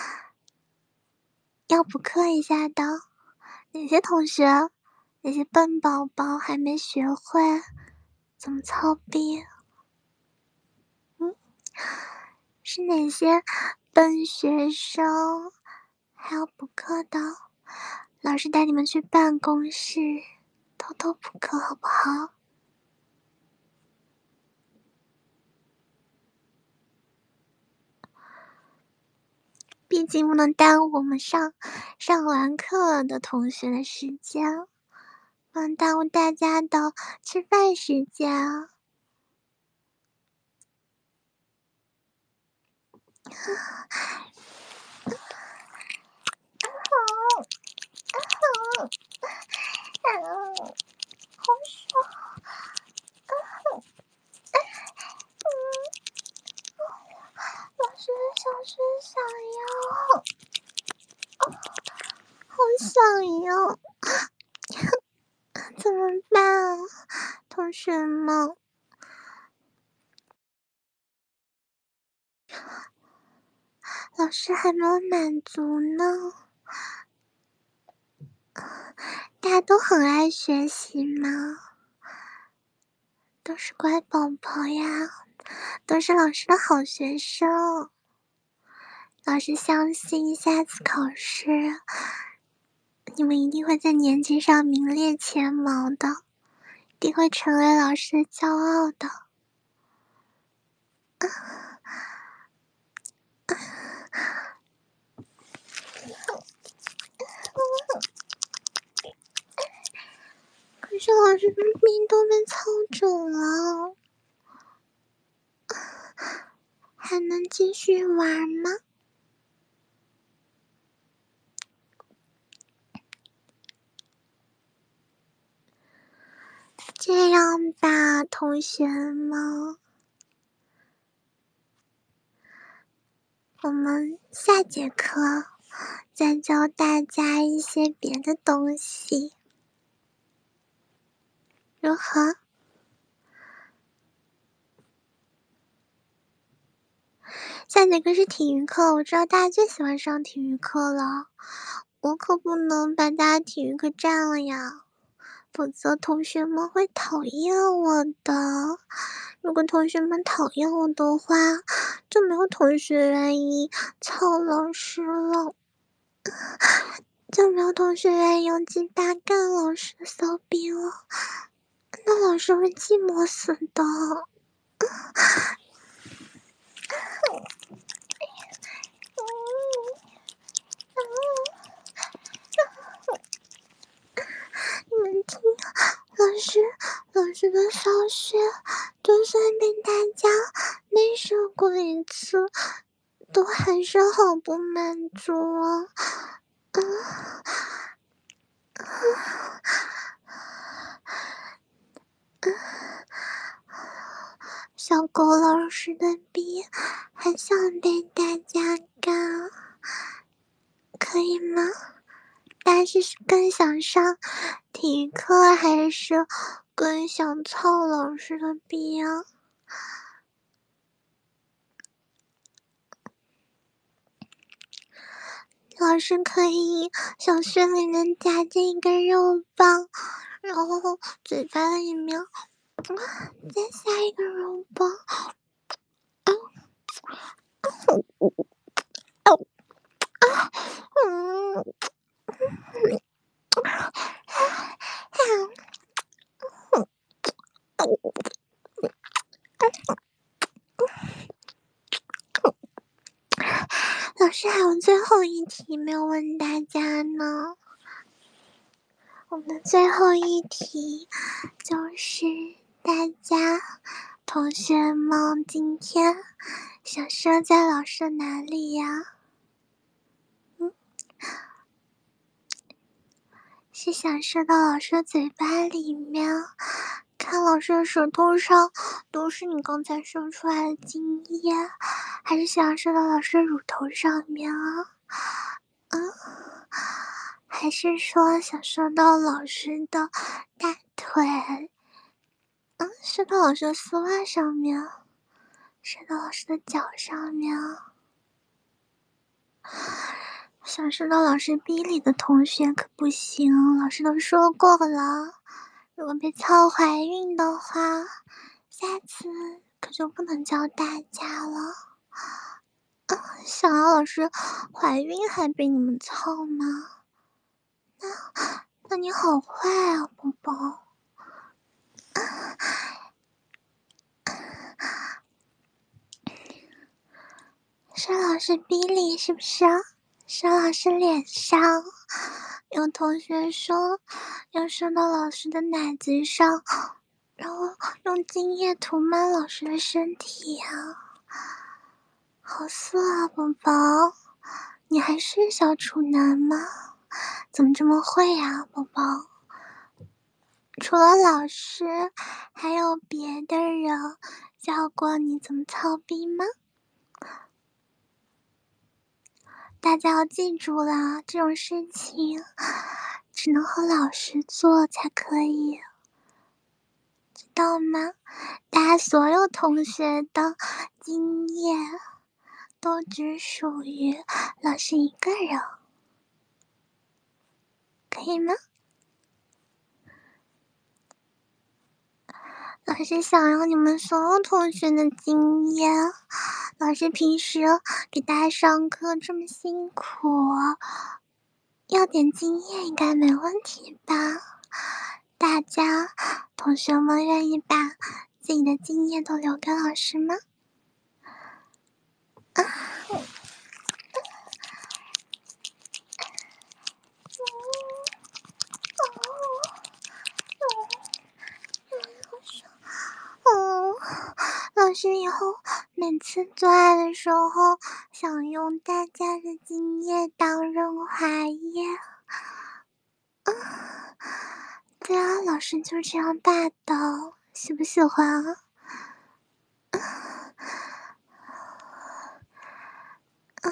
要补课一下的？哪些同学？哪些笨宝宝还没学会怎么操逼？嗯，是哪些笨学生还要补课的？老师带你们去办公室偷偷补课好不好？毕竟不能耽误我们上上完课了的同学的时间，不能耽误大家的吃饭时间啊！好爽！老师的小穴想要，好想要，怎么办啊，同学们？老师还没有满足呢。大家都很爱学习吗？都是乖宝宝呀，都是老师的好学生。老师相信下次考试，你们一定会在年级上名列前茅的，一定会成为老师的骄傲的。可是老师的命都被操肿了，还能继续玩吗？这样吧，同学们，我们下节课再教大家一些别的东西，如何？下节课是体育课，我知道大家最喜欢上体育课了，我可不能把大家体育课占了呀，否则同学们会讨厌我的。如果同学们讨厌我的话，就没有同学愿意操老师了，就没有同学愿意用鸡巴干老师的骚逼了，那老师会寂寞死的。 师的小穴，就算被大家内射过一次，都还是好不满足啊！嗯、嗯、小狗老师的逼还想被大家干，可以吗？大家是更想上体育课，还是更想操老师的逼啊？老师可以小穴里面夹着一根肉棒，然后嘴巴里面再下一个肉棒。嗯嗯老师还有最后一题没有问大家呢。我们的最后一题就是大家同学们今天想射在老师的哪里呀？嗯，是想射到老师的嘴巴里面，看老师的舌头上都是你刚才射出来的精液，还是想射到老师的乳头上面啊？嗯，还是说想射到老师的大腿？嗯，射到老师的丝袜上面，射到老师的脚上面。想射到老师逼里的同学可不行，老师都说过了，如果被操怀孕的话，下次可就不能教大家了。啊，想要老师怀孕还被你们操吗？那那你好坏啊，宝宝。射老师逼里是不是啊？射老师脸上，有同学说要射到老师的奶子上，然后用精液涂满老师的身体啊，好色啊，宝宝！你还是小处男吗？怎么这么会呀、啊，宝宝？除了老师，还有别的人教过你怎么操逼吗？大家要记住了，这种事情只能和老师做才可以，知道吗？大家所有同学的经验都只属于老师一个人，可以吗？老师想要你们所有同学的经验，老师平时给大家上课这么辛苦，要点经验应该没问题吧？大家同学们愿意把自己的经验都留给老师吗？啊哦，老师以后每次做爱的时候，想用大家的精液当润滑液。啊，对啊，老师就这样霸道，喜不喜欢啊？啊啊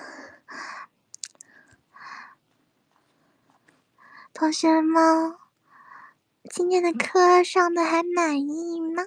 同学们，今天的课上的还满意吗？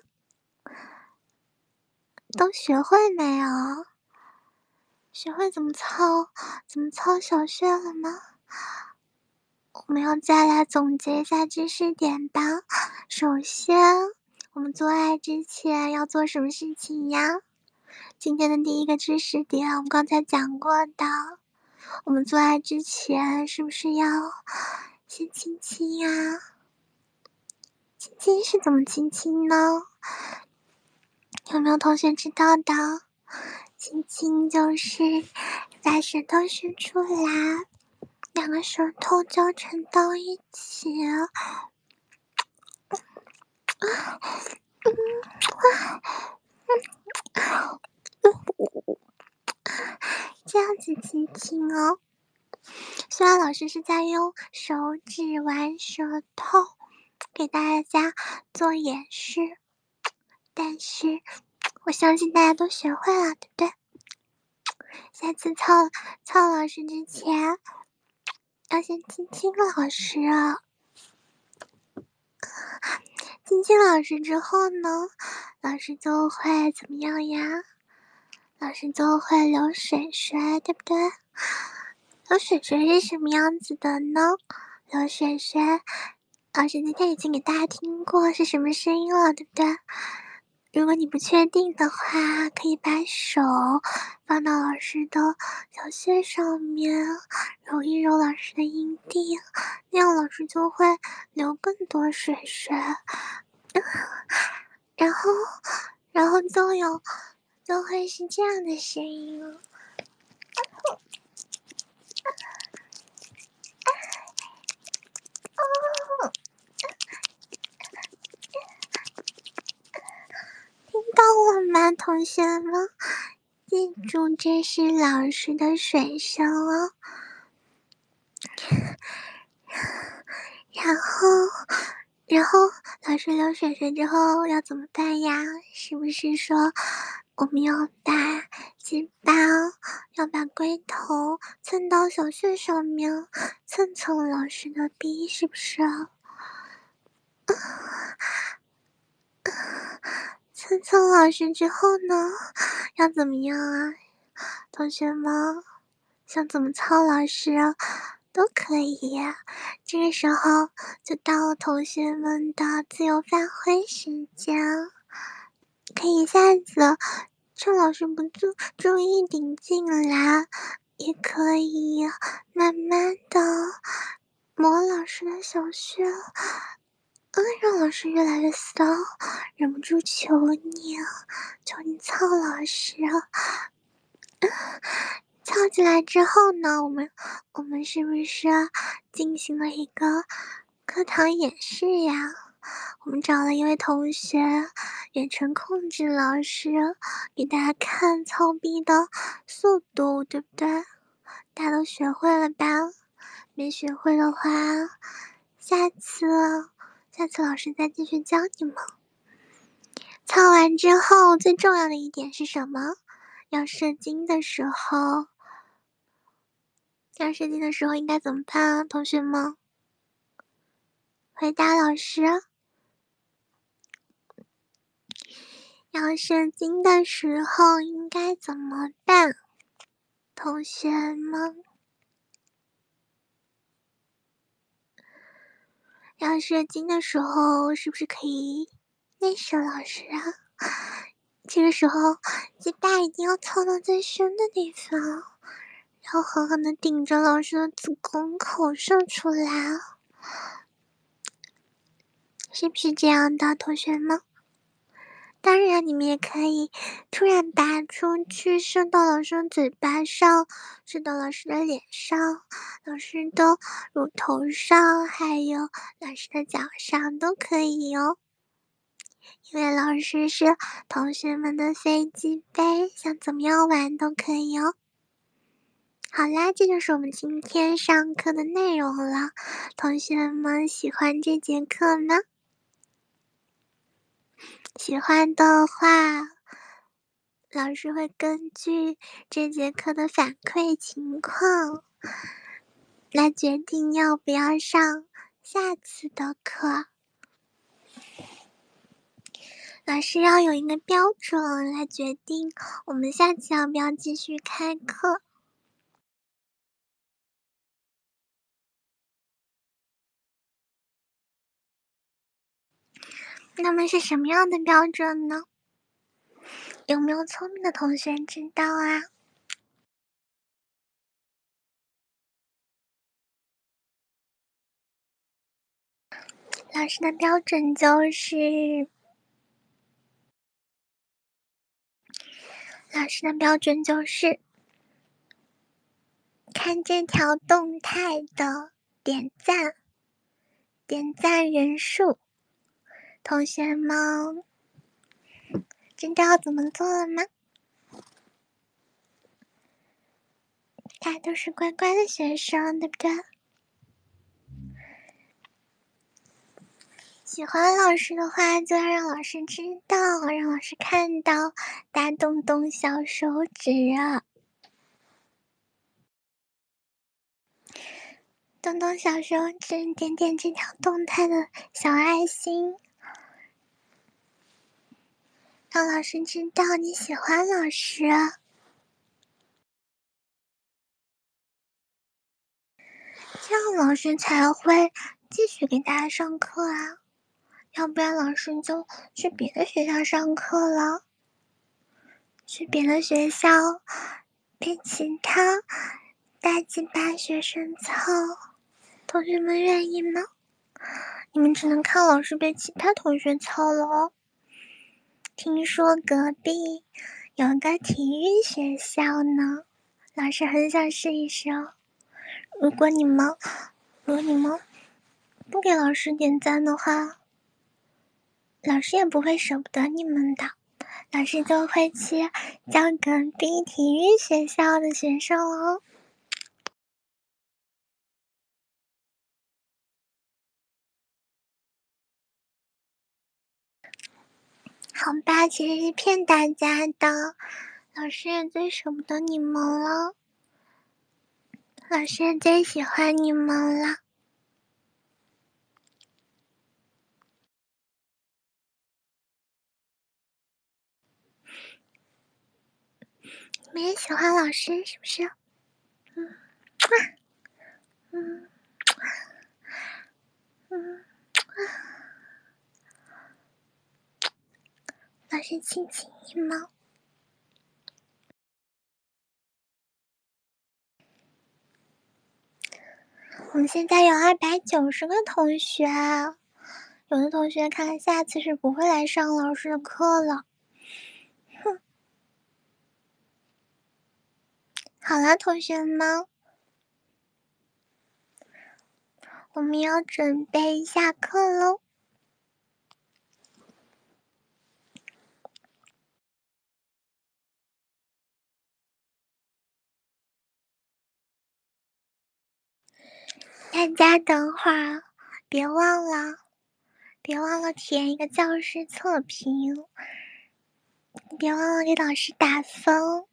都学会没有？学会怎么操，怎么操小穴了吗？我们要再来总结一下知识点吧。首先，我们做爱之前要做什么事情呀？今天的第一个知识点，我们刚才讲过的，我们做爱之前是不是要先亲亲呀？亲亲是怎么亲亲呢？有没有同学知道的？亲亲就是把舌头伸出来，两个舌头交缠到一起， 这样子亲亲哦。虽然老师是在用手指玩舌头给大家做演示，但是我相信大家都学会了，对不对？下次操操老师之前，要先亲亲老师啊。亲亲老师之后呢，老师就会怎么样呀？老师就会流水水，对不对？流水水是什么样子的呢？流水水，老师今天已经给大家听过是什么声音了，对不对？如果你不确定的话，可以把手放到老师的小穴上面，揉一揉老师的阴蒂，那样老师就会流更多水水，然后，然后就有，就会是这样的声音了。听到了吗，同学们？记住，这是老师的水声哦。然后，然后老师流水水之后要怎么办呀？是不是说我们要把鸡巴，要把龟头蹭到小穴上面，蹭蹭老师的逼，是不是啊？蹭蹭老师之后呢，要怎么样啊？同学们，想怎么操老师啊？都可以，这个时候就到了同学们的自由发挥时间，可以一下子趁老师不注注意顶进来，也可以慢慢的摸老师的小穴，嗯，让老师越来越骚，忍不住求你，求你操老师。操起来之后呢，我们我们是不是进行了一个课堂演示呀？我们找了一位同学，远程控制老师，给大家看操逼的速度，对不对？大家都学会了吧？没学会的话，下次下次老师再继续教你们。操完之后，最重要的一点是什么？要射精的时候。要射精的时候应该怎么办啊，同学们？回答老师。要射精的时候应该怎么办？同学们，要射精的时候是不是可以内射老师啊？这个时候鸡巴一定要操到最深的地方，然后狠狠的顶着老师的子宫口射出来，是不是这样的，同学们？当然，你们也可以突然拔出去，射到老师的嘴巴上，射到老师的脸上、老师的乳头上，还有老师的脚上，都可以哦。因为老师是同学们的飞机杯，想怎么样玩都可以哦。好啦，这就是我们今天上课的内容了。同学们喜欢这节课吗？喜欢的话，老师会根据这节课的反馈情况来决定要不要上下次的课。老师要有一个标准来决定我们下次要不要继续开课。那么是什么样的标准呢？有没有聪明的同学知道啊？老师的标准就是，老师的标准就是，看这条动态的点赞，点赞人数同学们知道怎么做了吗？大家都是乖乖的学生，对不对？喜欢老师的话，就要让老师知道，让老师看到，大家动动小手指啊，动动小手指，点点这条动态的小爱心，让老师知道你喜欢老师。这样老师才会继续给大家上课啊，要不然老师就去别的学校上课了，去别的学校被其他大几班学生操，同学们愿意吗？你们只能看老师被其他同学操了哦。听说隔壁有个体育学校呢，老师很想试一试哦。如果你们，如果你们不给老师点赞的话，老师也不会舍不得你们的，老师就会去教隔壁体育学校的学生哦。好吧，其实是骗大家的，老师也最舍不得你们了，老师也最喜欢你们了。你们也喜欢老师是不是？嗯，嗯，嗯，老师亲亲你们。我们现在有二百九十个同学，有的同学看来下次是不会来上老师的课了。哼，好了，同学们，我们要准备下课喽。大家等会儿别忘了，别忘了填一个教室测评，别忘了给老师打分。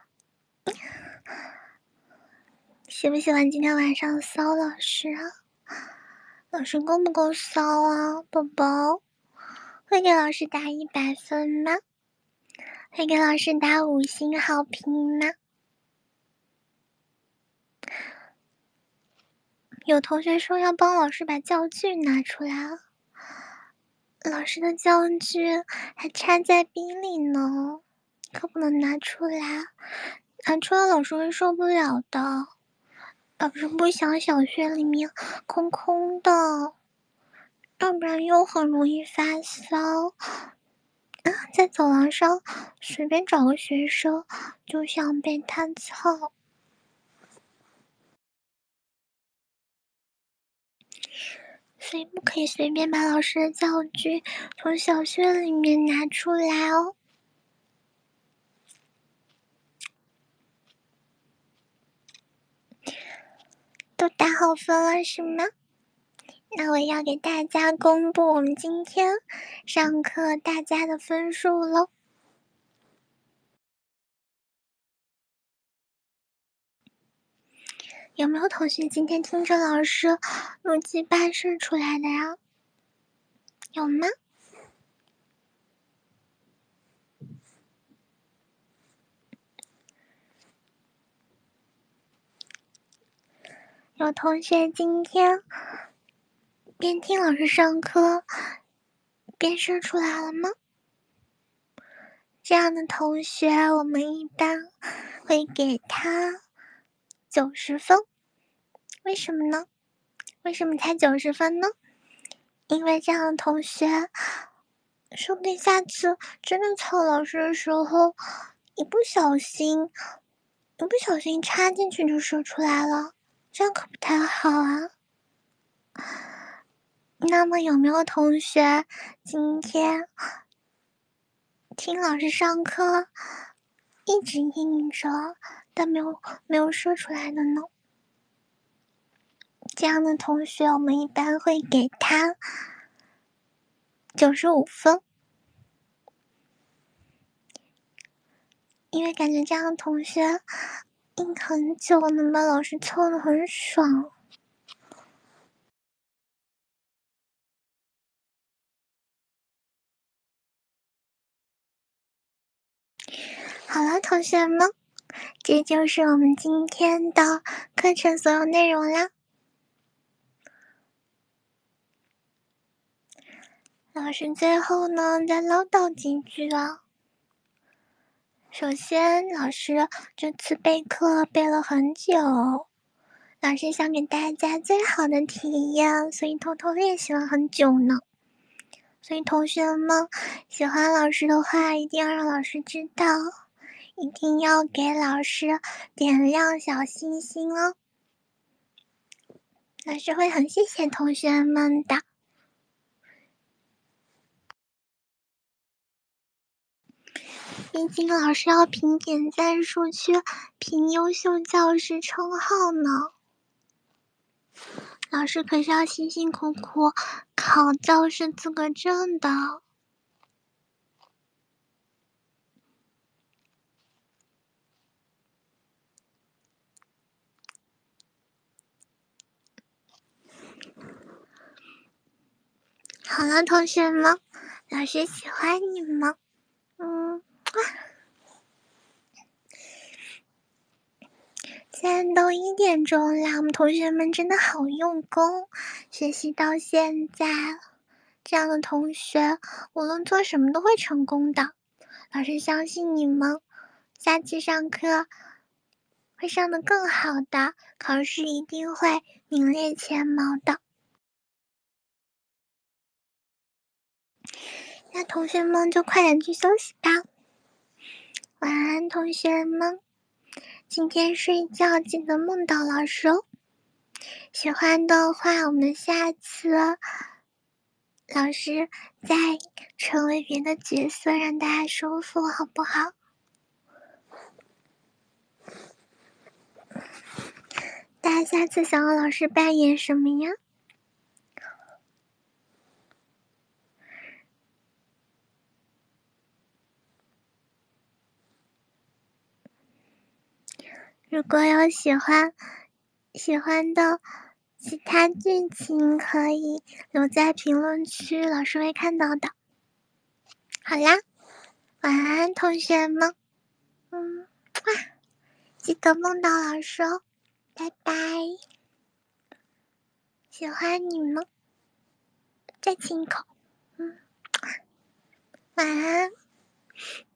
喜不喜欢今天晚上骚老师啊？老师够不够骚啊，宝宝？会给老师打一百分吗？会给老师打五星好评吗？有同学说要帮老师把教具拿出来了，老师的教具还插在冰里呢，可不能拿出来，拿出来老师会受不了的。老师不想小学里面空空的，要不然又很容易发骚。啊，在走廊上随便找个学生就想被他操。所以不可以随便把老师的教具从小学里面拿出来哦。都打好分了是吗？那我要给大家公布我们今天上课大家的分数喽。有没有同学今天听着老师如记办事出来的呀？有吗？有同学今天边听老师上课边试出来了吗？这样的同学我们一般会给他九十分。为什么呢？为什么才九十分呢？因为这样的同学说不定下次真的操老师的时候一不小心一不小心插进去就射出来了，这样可不太好啊。 那么有没有同学今天听老师上课一直硬着，但没有没有说出来的呢？这样的同学，我们一般会给他九十五分，因为感觉这样的同学硬很久，能把老师凑得很爽。好了，同学们，这就是我们今天的课程所有内容啦。老师最后呢，再唠叨几句啊。首先，老师这次备课备了很久，老师想给大家最好的体验，所以偷偷练习了很久呢。所以同学们喜欢老师的话，一定要让老师知道，一定要给老师点亮小星星哦。老师会很谢谢同学们的。毕竟老师要评点赞数去评优秀教师称号呢。老师可是要辛辛苦苦考教师资格证的。好了，同学们，老师喜欢你们。嗯，现在都一点钟了，我们同学们真的好用功，学习到现在，这样的同学无论做什么都会成功的。老师相信你们，下期上课会上得更好的，考试一定会名列前茅的。那同学们就快点去休息吧，晚安，同学们。今天睡觉记得梦到老师哦。喜欢的话，我们下次老师再成为别的角色，让大家舒服，好不好？大家下次想要老师扮演什么呀？如果有喜欢喜欢的其他剧情，可以留在评论区，老师会看到的。好啦，晚安，同学们。嗯，记得梦到老师哦，拜拜。喜欢你们，再亲一口。嗯，晚安。